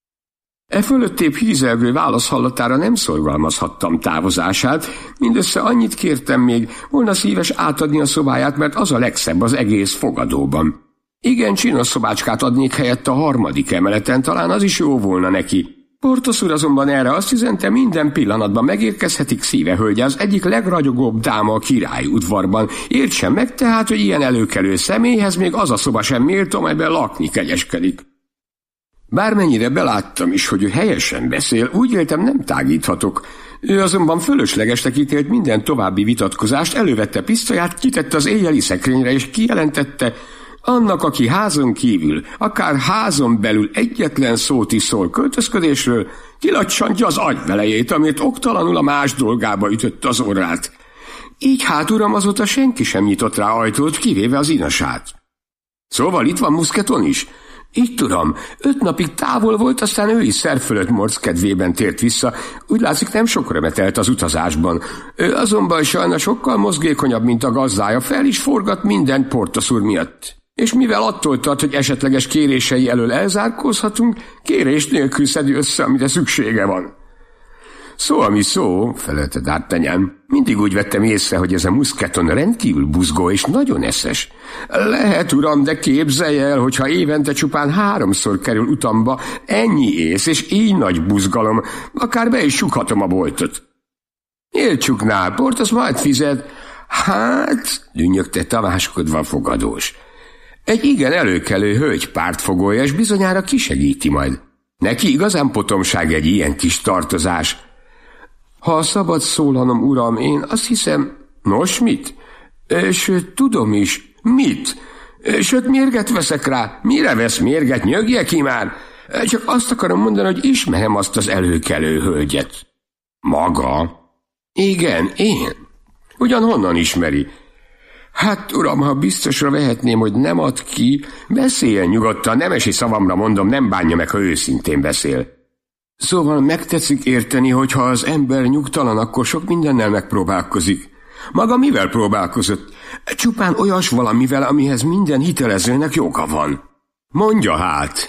E fölöttébb hízelgő válasz hallatára nem szorgalmazhattam távozását, mindössze annyit kértem még, volna szíves átadni a szobáját, mert az a legszebb az egész fogadóban. Igen, csinos szobácskát adnék helyett a harmadik emeleten, talán az is jó volna neki. Porthos úr azonban erre azt üzente, minden pillanatban megérkezhetik szíve hölgye, az egyik legragyogóbb dáma a királyi udvarban. Értsen meg tehát, hogy ilyen előkelő személyhez még az a szoba sem méltó, amelyben lakni kegyeskedik. Bármennyire beláttam is, hogy ő helyesen beszél, úgy éltem, nem tágíthatok. Ő azonban fölöslegesnek ítélt minden további vitatkozást, elővette pisztolyát, kitette az éjjeli szekrényre, és kijelentette, annak, aki házon kívül, akár házon belül egyetlen szót is szól költözködésről, kilacsantja az agyvelejét, amit oktalanul a más dolgába ütötte az orrát. Így hát, uram, azóta senki sem nyitott rá ajtót, kivéve az inasát. Szóval itt van Mousqueton is? Itt, uram, öt napig távol volt, aztán ő is szer fölött morc kedvében tért vissza. Úgy látszik, nem sok remetelt az utazásban. Ő azonban sajnos sokkal mozgékonyabb, mint a gazdája, fel is forgat mindent Porthos úr miatt. És mivel attól tart, hogy esetleges kérései elől elzárkózhatunk, kérés nélkül szedi össze, amire szüksége van. Szó, ami szó, felelte D'Artagnan. Mindig úgy vettem észre, hogy ez a Mousqueton rendkívül buzgó és nagyon eszes. Lehet, uram, de képzelj el, hogyha évente csupán háromszor kerül utamba, ennyi ész és így nagy buzgalom, akár be is sukhatom a boltot. Élcsuknál, Porthos majd fizet. Hát, dünnyögte tamáskodva a fogadós. Egy igen előkelő hölgy pártfogója, és bizonyára kisegíti majd. Neki igazán potomság egy ilyen kis tartozás. Ha szabad szólanom, uram, én azt hiszem... Nos, mit? Sőt, tudom is. Mit? Sőt, mérget veszek rá. Mire vesz mérget? Nyögje ki már. Csak azt akarom mondani, hogy ismerem azt az előkelő hölgyet. Maga? Igen, én. Ugyan honnan ismeri? Hát, uram, ha biztosra vehetném, hogy nem ad ki, beszéljen nyugodtan, nemesi szavamra mondom, nem bánja meg, ha őszintén beszél. Szóval megtetszik érteni, hogy ha az ember nyugtalan, akkor sok mindennel megpróbálkozik. Maga mivel próbálkozott? Csupán olyas valamivel, amihez minden hitelezőnek joga van. Mondja hát!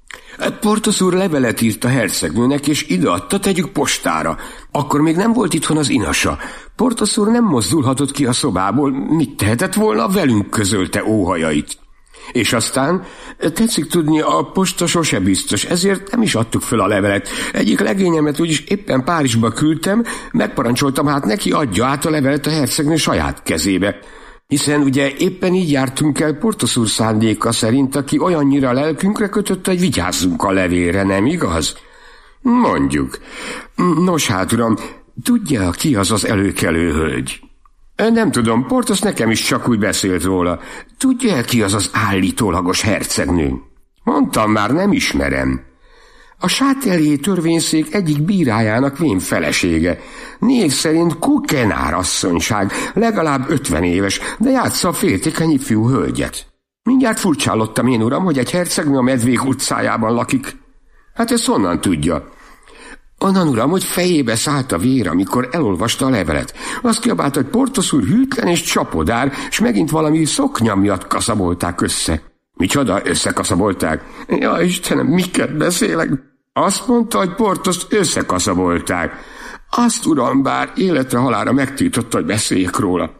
Porthos úr levelet írt a hercegnőnek, és ideadta, tegyük postára. Akkor még nem volt itthon az inasa. Porthos úr nem mozdulhatott ki a szobából, mit tehetett volna, velünk közölte óhajait. És aztán, tetszik tudni, a posta sose biztos, ezért nem is adtuk föl a levelet. Egyik legényemet úgyis éppen Párizsba küldtem, megparancsoltam, hát neki adja át a levelet a hercegnő saját kezébe. Hiszen ugye éppen így jártunk el Porthos úr szándéka szerint, aki olyannyira lelkünkre kötött, hogy vigyázzunk a levélre, nem igaz? Mondjuk. Nos hát, uram, tudja, ki az az előkelő hölgy? Nem tudom, Porthos nekem is csak úgy beszélt róla. Tudja, ki az az állítólagos hercegnő? Mondtam már, nem ismerem. A Châtelier törvényszék egyik bírájának vén felesége. Név szerint Coquenard asszonyság, legalább ötven éves, de játsza a féltékeny ifjú hölgyet. Mindjárt furcsálottam én, uram, hogy egy hercegnő a Medvék utcájában lakik. Hát ezt honnan tudja? Onnan, uram, hogy fejébe szállt a vér, amikor elolvasta a levelet. Azt kiabált, hogy Porthos úr hűtlen és csapodár, és megint valami szoknya miatt kaszabolták össze. Micsoda, összekaszabolták? Ja, Istenem, miket beszélek? Azt mondta, hogy Porthoszt összekaszabolták. Azt, uram, bár életre halálra megtiltotta, hogy beszéljek róla.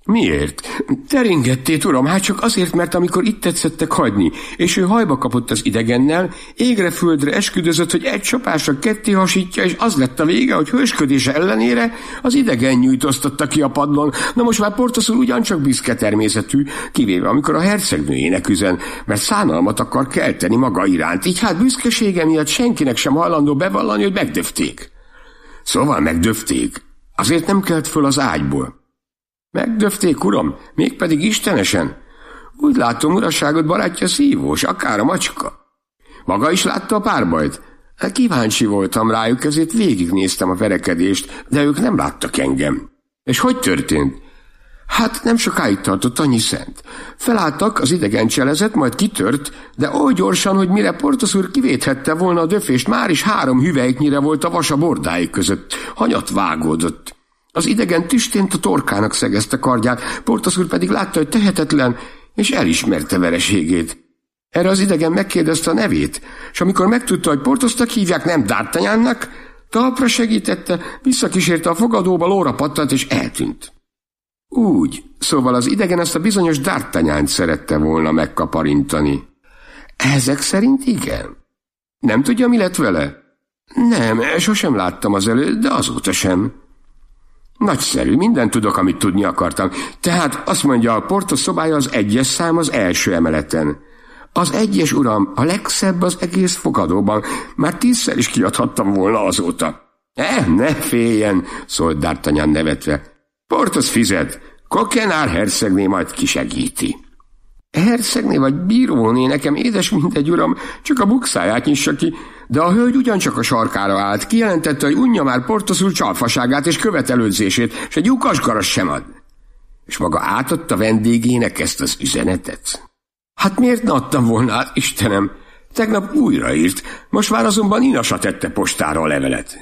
Miért? Teringettét, uram, hát csak azért, mert amikor itt tetszettek hagyni, és ő hajba kapott az idegennel, égre földre esküdözött, hogy egy csapásra ketté hasítja, és az lett a vége, hogy hősködése ellenére az idegen nyújtóztatta ki a padlón. Na most már Porthos úr ugyancsak büszke természetű, kivéve amikor a hercegnőjének üzen, mert szánalmat akar kelteni maga iránt, így hát büszkesége miatt senkinek sem hajlandó bevallani, hogy megdöfték. Szóval megdöfték. Azért nem kelt föl az ágyból. Megdöfték, uram, mégpedig istenesen. Úgy látom, uraságot barátja szívós, akár a macska. Maga is látta a párbajt? Kíváncsi voltam rájuk, ezért végignéztem a verekedést, de ők nem láttak engem. És hogy történt? Hát nem sokáig tartott annyi szent. Felálltak, az idegen cselezett, majd kitört, de oly gyorsan, hogy mire Porthos úr kivéthette volna a döfést, már is három hüvelyknyire volt a vas a bordáik között. Hanyat vágódott. Az idegen tüstént a torkának szegezte kardját, Porthos úr pedig látta, hogy tehetetlen, és elismerte vereségét. Erre az idegen megkérdezte a nevét, és amikor megtudta, hogy Porthosnak hívják, nem D'Artagnannak, talpra segítette, visszakísérte a fogadóba, lóra pattant, és eltűnt. Úgy, szóval az idegen ezt a bizonyos D'Artagnánt szerette volna megkaparintani. Ezek szerint igen. Nem tudja, mi lett vele? Nem, sosem láttam az elő, de azóta sem. Nagyszerű, mindent tudok, amit tudni akartam. Tehát azt mondja, a Porthos szobája az egyes szám az első emeleten. Az egyes, uram, a legszebb az egész fogadóban. Már tízszer is kiadhattam volna azóta. Eh, ne féljen, szólt D'Artagnan nevetve. Porthos fizet, Coquenard hercegné majd kisegíti. Hercegné vagy bíróné, nekem édes mindegy, uram, csak a bukszáját nyissa ki, de a hölgy ugyancsak a sarkára állt, kijelentette, hogy unja már Porthos úr csalfaságát és követelődzését, és egy lyukasgaras sem ad. És maga átadta vendégének ezt az üzenetet? Hát miért ne adtam volna át, Istenem? Tegnap újraírt, most már azonban inasa tette postára a levelet.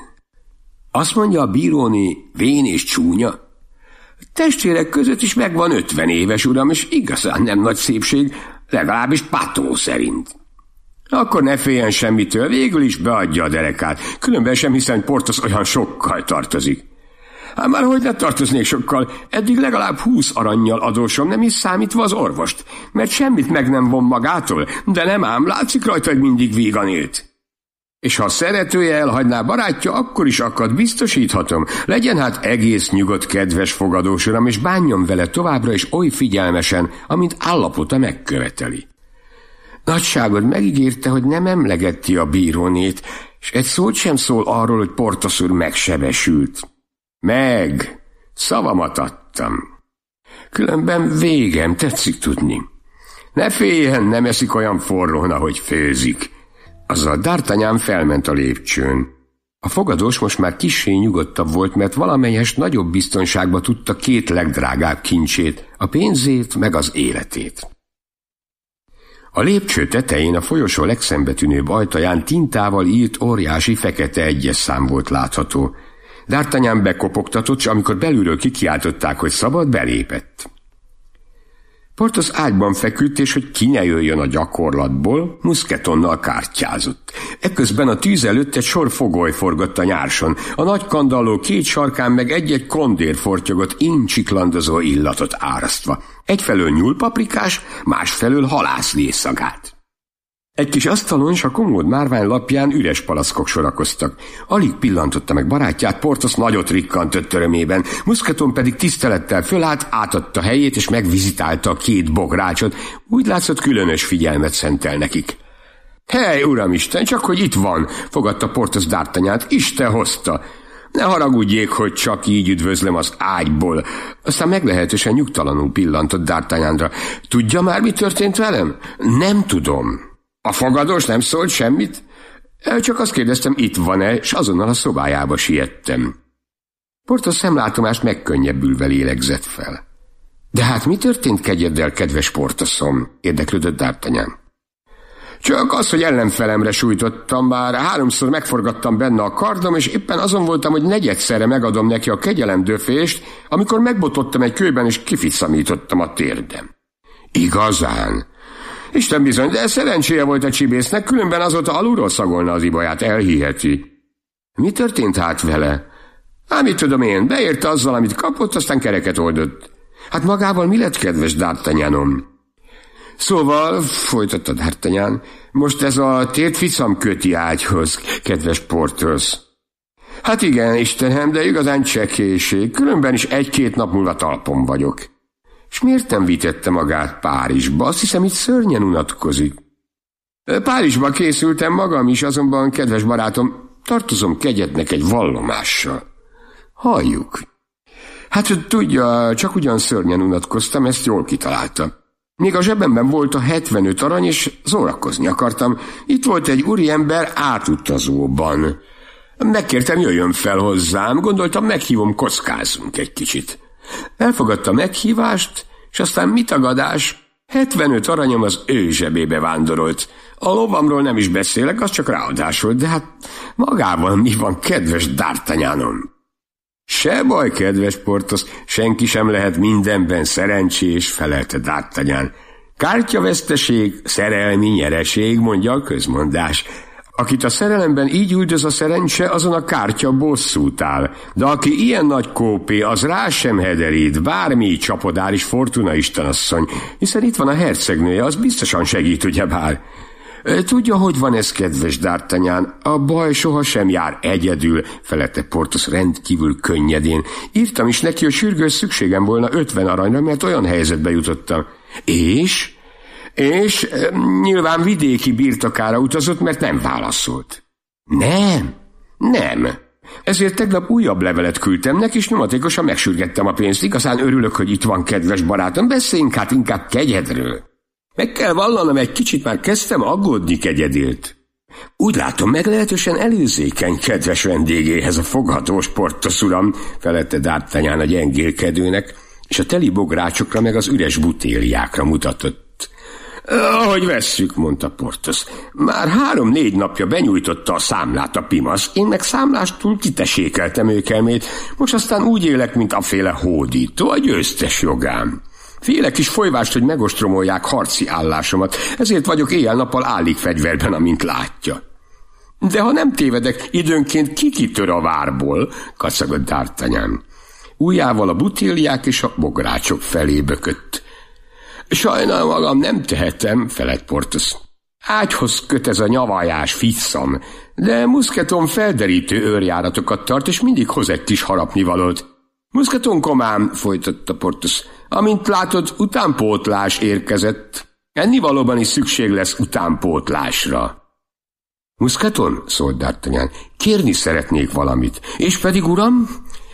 Azt mondja, a bíróné vén és csúnya? Testvérek között is megvan ötven éves, uram, és igazán nem nagy szépség, legalábbis Pátó szerint. Akkor ne féljen semmitől, végül is beadja a derekát, különben sem hiszen Porthos olyan sokkal tartozik. Hát már hogy ne tartoznék sokkal, eddig legalább húsz arannyal adósom, nem is számítva az orvost, mert semmit meg nem von magától, de nem ám, látszik rajta, hogy mindig vígan élt. És ha a szeretője elhagyná barátja, akkor is akad, biztosíthatom. Legyen hát egész nyugodt, kedves fogadós uram, és bánjon vele továbbra is oly figyelmesen, amint állapota megköveteli. Nagyságod megígérte, hogy nem emlegeti a bírónét, és egy szót sem szól arról, hogy Porthos úr megsebesült. Meg, szavamat adtam. Különben végem, tetszik tudni. Ne féljen, nem eszik olyan forrón, ahogy főzik. Azzal D'Artagnan felment a lépcsőn. A fogadós most már kissé nyugodtabb volt, mert valamelyest nagyobb biztonságba tudta két legdrágább kincsét, a pénzét meg az életét. A lépcső tetején a folyosó legszembetűnőbb ajtaján tintával írt óriási fekete egyes szám volt látható. D'Artagnan bekopogtatott, és amikor belülről kikiáltották, hogy szabad, belépett. Porthos ágyban feküdt, és hogy ki ne jöjjön a gyakorlatból, muszketonnal kártyázott. Ekközben a tűz előtt egy sor fogoly forgott a nyárson, a nagy kandalló két sarkán meg egy-egy kondér fortyogott incsiklandozó illatot árasztva. Egyfelől nyúlpaprikás, másfelől halászlé szagát. Egy kis asztalon s a komód márvány lapján üres palackok sorakoztak. Alig pillantotta meg barátját, Porthos nagyot rikkantott örömében, Musketon pedig tisztelettel fölállt, átadta helyét és megvizitálta a két bográcsot, úgy látszott különös figyelmet szentel nekik. Hely, uramisten, csak hogy itt van, fogadta Porthos D'Artagnant, Isten hozta. Ne haragudjék, hogy csak így üdvözlöm az ágyból. Aztán meglehetősen nyugtalanul pillantott D'Artagnanra. Tudja már, mi történt velem? Nem tudom. A fogadós nem szólt semmit? Csak azt kérdeztem, itt van-e, és azonnal a szobájába siettem. Porthos szemlátomást megkönnyebbülve lélegzett fel. De hát mi történt kegyeddel, kedves Porthosom? Érdeklődött D'Artagnan. Csak az, hogy ellenfelemre sújtottam, bár háromszor megforgattam benne a kardom, és éppen azon voltam, hogy negyedszerre megadom neki a kegyelemdöfést, amikor megbotottam egy kőben, és kificamítottam a térdem. Igazán? Isten bizony, de szerencséje volt a csibésznek, különben azóta alulról szagolna az ibaját, elhiheti. Mi történt hát vele? Hát mit tudom én, beérte azzal, amit kapott, aztán kereket oldott. Hát magával mi lett, kedves D'Artagnanom? Szóval, folytatta D'Artagnan, most ez a tértficam köti ágyhoz, kedves Porthos. Hát igen, Istenem, de igazán csekélység, különben is egy-két nap múlva talpon vagyok. És miért nem vitette magát Párizsba? Azt hiszem, itt szörnyen unatkozik. Párizsba készültem magam is, azonban, kedves barátom, tartozom kegyednek egy vallomással. Halljuk. Hát tudja, csak ugyan szörnyen unatkoztam, ezt jól kitalálta. Még a zsebemben volt a hetvenöt arany, és szórakozni akartam. Itt volt egy úriember átutazóban. Megkértem, jöjjön fel hozzám, gondoltam, meghívom, kockázunk egy kicsit. Elfogadta a meghívást, és aztán mi tagadás, hetvenöt aranyom az ő zsebébe vándorolt. A lovamról nem is beszélek, az csak ráadásul, de hát magával mi van, kedves D'Artagnanom? Se baj, kedves Porthos, senki sem lehet mindenben szerencsés, felelte D'Artagnan. Kártyaveszteség, szerelmi nyereség, mondja a közmondás. Akit a szerelemben így üldöz a szerencse, azon a kártya bosszút áll. De aki ilyen nagy kópé, az rá sem hederít, bármi csapodár is Fortuna istenasszony, hiszen itt van a hercegnője, az biztosan segít, ugyebár. Tudja, hogy van ez, kedves D'Artagnan? A baj sohasem jár egyedül, felette Porthos rendkívül könnyedén. Írtam is neki, hogy sürgős szükségem volna ötven aranyra, mert olyan helyzetbe jutottam. És... És nyilván vidéki birtokára utazott, mert nem válaszolt. Nem, nem. Ezért tegnap újabb levelet küldtem neki, és nyomatékosan megsürgettem a pénzt. Igazán örülök, hogy itt van, kedves barátom, beszéljünk hát inkább kegyedről. Meg kell vallanom, egy kicsit már kezdtem aggódni kegyedért. Úgy látom, meglehetősen előzékeny kedves vendégéhez a foghatós Porthos uram, felette D'Artagnan a gyengélkedőnek, és a teli bográcsokra meg az üres butéliákra mutatott. Ahogy vesszük, mondta Porthos. Már három-négy napja benyújtotta a számlát a pimasz, én meg számlástól kitesékeltem őkelmét, most aztán úgy élek, mint aféle hódító, a győztes jogám. Félek is folyvást, hogy megostromolják harci állásomat, ezért vagyok éjjel-nappal állig fegyverben, amint látja. De ha nem tévedek, időnként kikitör a várból, kacagott D'Artagnan. Ujjával a butéliák és a bográcsok felé bökött. Sajnálom magam, nem tehetem, felett Porthos. Ágyhoz köt ez a nyavajás fiszam, de Musketon felderítő őrjáratokat tart, és mindig hoz egy kis harapnivalót. Musketon komám, folytatta Porthos, amint látod, utánpótlás érkezett. Ennivalóban is szükség lesz utánpótlásra. Musketon, szólt D'Artagnan, kérni szeretnék valamit, és pedig, uram,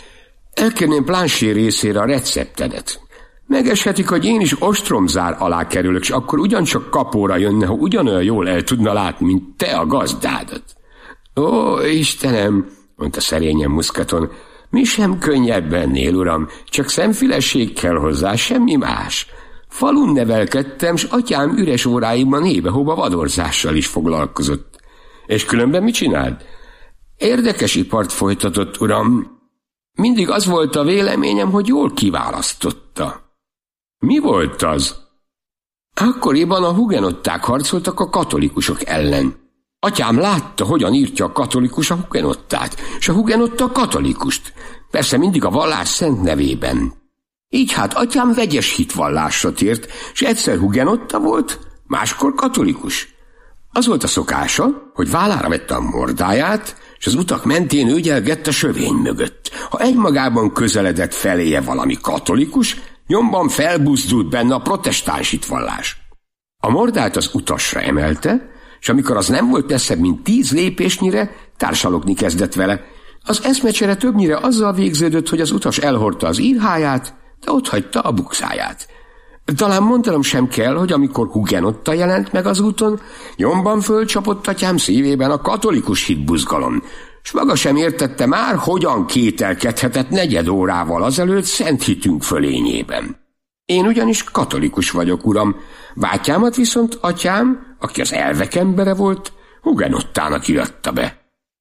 elkérném Planchet részére a receptedet. Megeshetik, hogy én is ostromzár alá kerülök, és akkor ugyancsak kapóra jönne, ha ugyanolyan jól el tudna látni, mint te a gazdádat. Ó, Istenem, mondta szerényen Muscaton. Mi sem könnyebb ennél, uram, csak szemfülesség kell hozzá, semmi más. Falun nevelkedtem, s atyám üres óráimban ébe-hóba vadorzással is foglalkozott. És különben mit csinált? Érdekes ipart folytatott, uram. Mindig az volt a véleményem, hogy jól kiválasztotta. Mi volt az? Akkoriban a hugenották harcoltak a katolikusok ellen. Atyám látta, hogyan írtja a katolikus a hugenottát, és a hugenotta a katolikust. Persze mindig a vallás szent nevében. Így hát atyám vegyes hitvallásra tért, és egyszer hugenotta volt, máskor katolikus. Az volt a szokása, hogy vállára vette a mordáját, és az utak mentén ügyelgett a sövény mögött. Ha egymagában közeledett feléje valami katolikus, nyomban felbuzdult benne a protestáns hitvallás. A mordát az utasra emelte, és amikor az nem volt messzebb, mint tíz lépésnyire, társalogni kezdett vele. Az eszmecsere többnyire azzal végződött, hogy az utas elhordta az írháját, de otthagyta a bukszáját. Talán mondanom sem kell, hogy amikor hugenotta jelent meg az úton, nyomban fölcsapott atyám szívében a katolikus hitbuzgalom, s maga sem értette már, hogyan kételkedhetett negyed órával azelőtt szent hitünk fölényében. Én ugyanis katolikus vagyok, uram, bátyámat viszont atyám, aki az elvek embere volt, hugenottának iratta be.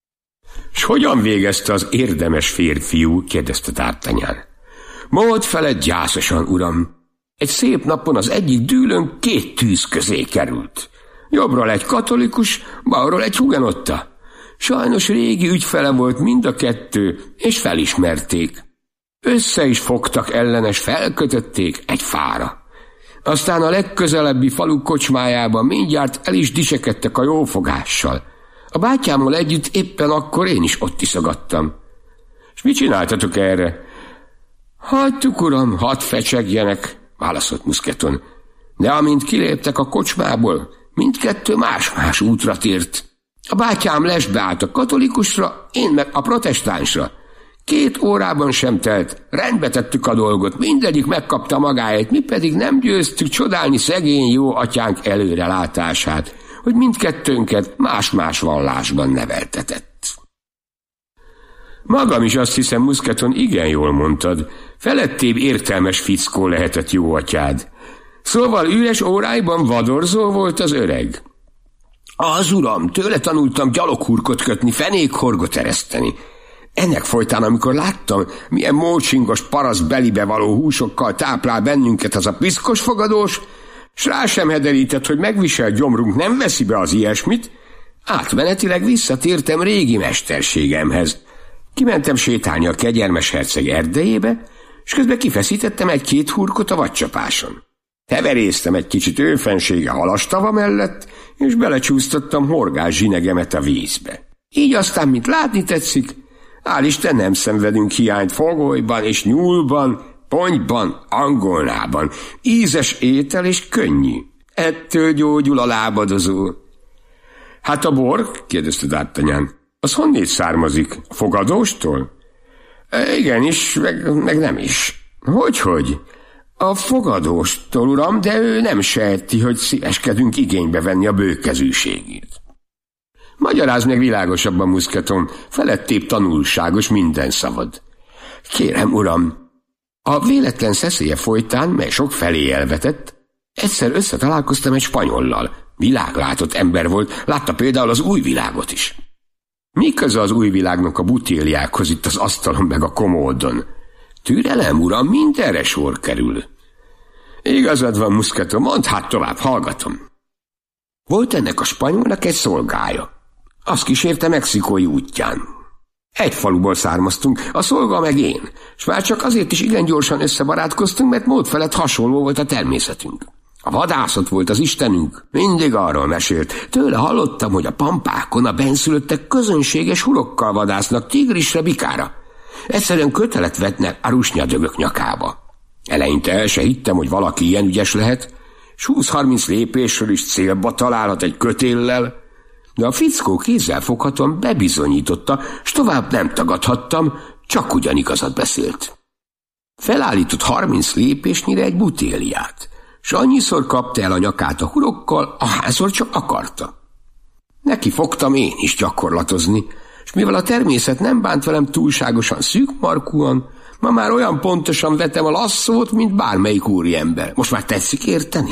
S hogyan végezte az érdemes férfiú? Kérdezte D'Artagnan. Mód felett gyászosan, uram. Egy szép napon az egyik dűlön két tűz közé került. Jobbról egy katolikus, balról egy hugenotta. Sajnos régi ügyfele volt mind a kettő, és felismerték. Össze is fogtak ellenes, felkötötték egy fára. Aztán a legközelebbi falu kocsmájában mindjárt el is dicsekedtek a jófogással. A bátyámmal együtt éppen akkor én is ott iszogattam. És mit csináltatok erre? Hagytuk, uram, hadd fecsegjenek, válaszolt Muscaton. De amint kiléptek a kocsmából, mindkettő más-más útra tért. A bátyám lesbe állt a katolikusra, én meg a protestánsra. Két órában sem telt, rendbe tettük a dolgot, mindegyik megkapta magáét, mi pedig nem győztük csodálni szegény jó atyánk előrelátását, hogy mindkettőnket más-más vallásban neveltetett. Magam is azt hiszem, Muscaton, igen jól mondtad, felettébb értelmes fickó lehetett jó atyád. Szóval üres óráiban vadorzó volt az öreg. Az, uram, tőle tanultam gyaloghurkot kötni, fenékhorgot ereszteni. Ennek folytán, amikor láttam, milyen mócsingos paraszt belibe való húsokkal táplál bennünket az a piszkos fogadós, s rá sem hederített, hogy megvisel gyomrunk nem veszi be az ilyesmit, átmenetileg visszatértem régi mesterségemhez. Kimentem sétálni a kegyelmes herceg erdejébe, és közben kifeszítettem egy-két hurkot a vadcsapáson. Heveréztem egy kicsit őfensége halastava mellett, és belecsúsztattam horgás zsinegemet a vízbe. Így aztán, mint látni tetszik, hál' Isten nem szenvedünk hiányt fogolyban és nyúlban, pontyban, angolnában. Ízes étel és könnyű. Ettől gyógyul a lábadozó. Hát a bor, kérdezte D'Artagnan, az honnét származik? A fogadóstól? E, igenis, meg, meg nem is. Hogyhogy? A fogadóstól, uram, de ő nem sejti, hogy szíveskedünk igénybe venni a bőkezűségét. Magyarázd meg világosabban, Muscaton, felettébb tanulságos minden szavad. Kérem, uram, a véletlen szeszélye folytán, mely sok felé elvetett, egyszer összetalálkoztam egy spanyollal. Világlátott ember volt, látta például az új világot is. Mi köze az új világnak a butéliákhoz itt az asztalon meg a komódon? Türelem, uram, mindenre sor kerül. Igazad van, Muscaton, mondd hát tovább, hallgatom. Volt ennek a spanyolnak egy szolgája. Azt kísérte mexikói útján. Egy faluból származtunk, a szolga meg én, s már csak azért is igen gyorsan összebarátkoztunk, mert mód felett hasonló volt a természetünk. A vadászat volt az istenünk, mindig arról mesélt. Tőle hallottam, hogy a pampákon a benszülöttek közönséges hurokkal vadásznak tigrisre, bikára. Egyszerűen kötelet vetnek a rusnyadögök nyakába. Eleinte el se hittem, hogy valaki ilyen ügyes lehet, s húsz-harminc lépésről is célba találhat egy kötéllel, de a fickó kézzelfoghatóan bebizonyította, s tovább nem tagadhattam, csak ugyanigazat beszélt. Felállított harminc lépésnyire egy butéliát, s annyiszor kapta el a nyakát a hurokkal, ahányszor csak akarta. Neki fogtam én is gyakorlatozni, és mivel a természet nem bánt velem túlságosan szűkmarkúan, ma már olyan pontosan vetem a lasszót, mint bármelyik úriember. Most már tetszik érteni?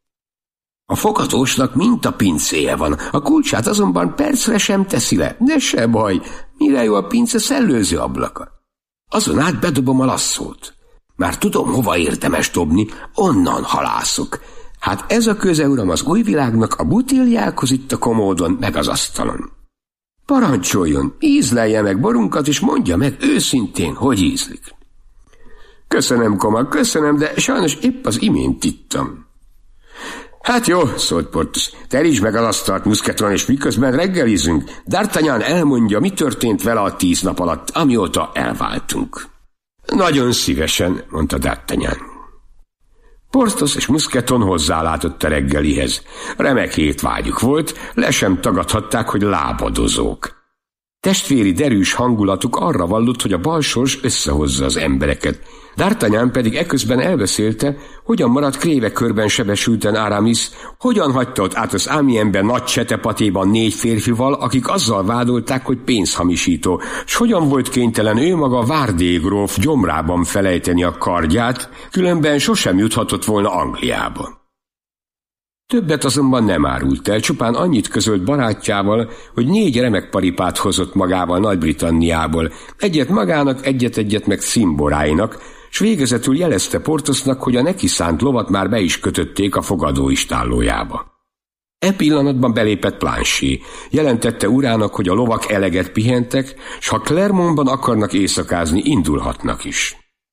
A fogatósnak mintapincéje van, a kulcsát azonban percre sem teszi le, de se baj, mire jó a pince szellőző ablaka. Azon át bedobom a lasszót. Már tudom, hova érdemes dobni, onnan halászok. Hát ez a köze, uram, az új világnak a butiljákhoz itt a komódon, meg az asztalon. Parancsoljon, ízlelje meg borunkat, és mondja meg őszintén, hogy ízlik. Köszönöm, koma, köszönöm, de sajnos épp az imént ittam. Hát jó, szólt Porthos, terítsd meg az asztalt, Musketon, és miközben reggelizünk, D'Artagnan elmondja, mi történt vele a tíz nap alatt, amióta elváltunk. Nagyon szívesen, mondta D'Artagnan. Porthos és Musketon hozzálátott a reggelihez. Remek étvágyuk volt, le sem tagadhatták, hogy lábadozók. Testvéri derűs hangulatuk arra vallott, hogy a balsors összehozza az embereket. D'Artagnan pedig eközben elbeszélte, hogyan maradt krévekörben sebesülten Aramis, hogyan hagyta ott át az Amiensben nagy csetepatéban négy férfival, akik azzal vádolták, hogy pénzhamisító, s hogyan volt kénytelen ő maga Várdé gróf gyomrában felejteni a kardját, különben sosem juthatott volna Angliába. Többet azonban nem árult el, csupán annyit közölt barátjával, hogy négy remek paripát hozott magával Nagy-Britanniából, egyet magának, egyet-egyet meg szimboráinak, s végezetül jelezte Porthosnak, hogy a neki szánt lovat már be is kötötték a fogadóistállójába. E pillanatban belépett Planchet, jelentette urának, hogy a lovak eleget pihentek, s ha Clermontban akarnak éjszakázni, indulhatnak is.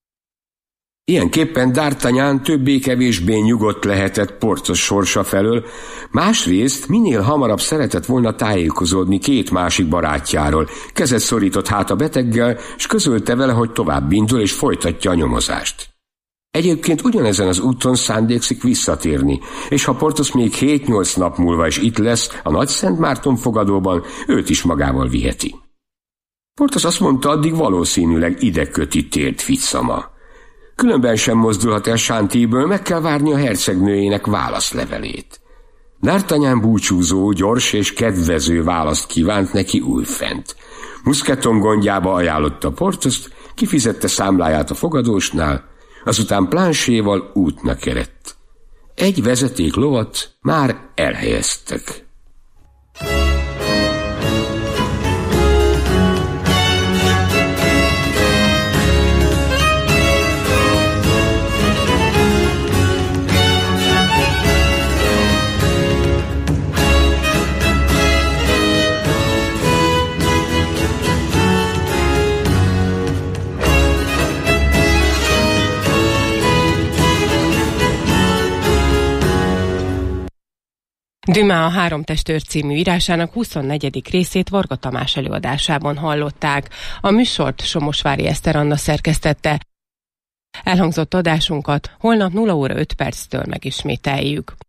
Ilyenképpen D'Artagnan többé-kevésbé nyugodt lehetett Porthos sorsa felől, másrészt minél hamarabb szeretett volna tájékozódni két másik barátjáról, kezet szorított hát a beteggel, s közölte vele, hogy tovább indul és folytatja a nyomozást. Egyébként ugyanezen az úton szándékszik visszatérni, és ha Porthos még hét-nyolc nap múlva is itt lesz a Nagy Szent Márton fogadóban, őt is magával viheti. Porthos azt mondta, addig valószínűleg ide köti tért Fitzama. Különben sem mozdulhat el Chantiből, meg kell várni a hercegnőjének válaszlevelét. D'Artagnan búcsúzó, gyors és kedvező választ kívánt neki újfent. Musketon gondjába ajánlotta Porthoszt, kifizette számláját a fogadósnál, azután Planchéval útnak eredt. Egy vezeték lovat már elhelyeztek. Dumas a Három testőr című írásának huszonnegyedik részét Varga Tamás előadásában hallották. A műsort Somosvári Eszter Anna szerkesztette. Elhangzott adásunkat holnap nulla óra öt perctől megismételjük.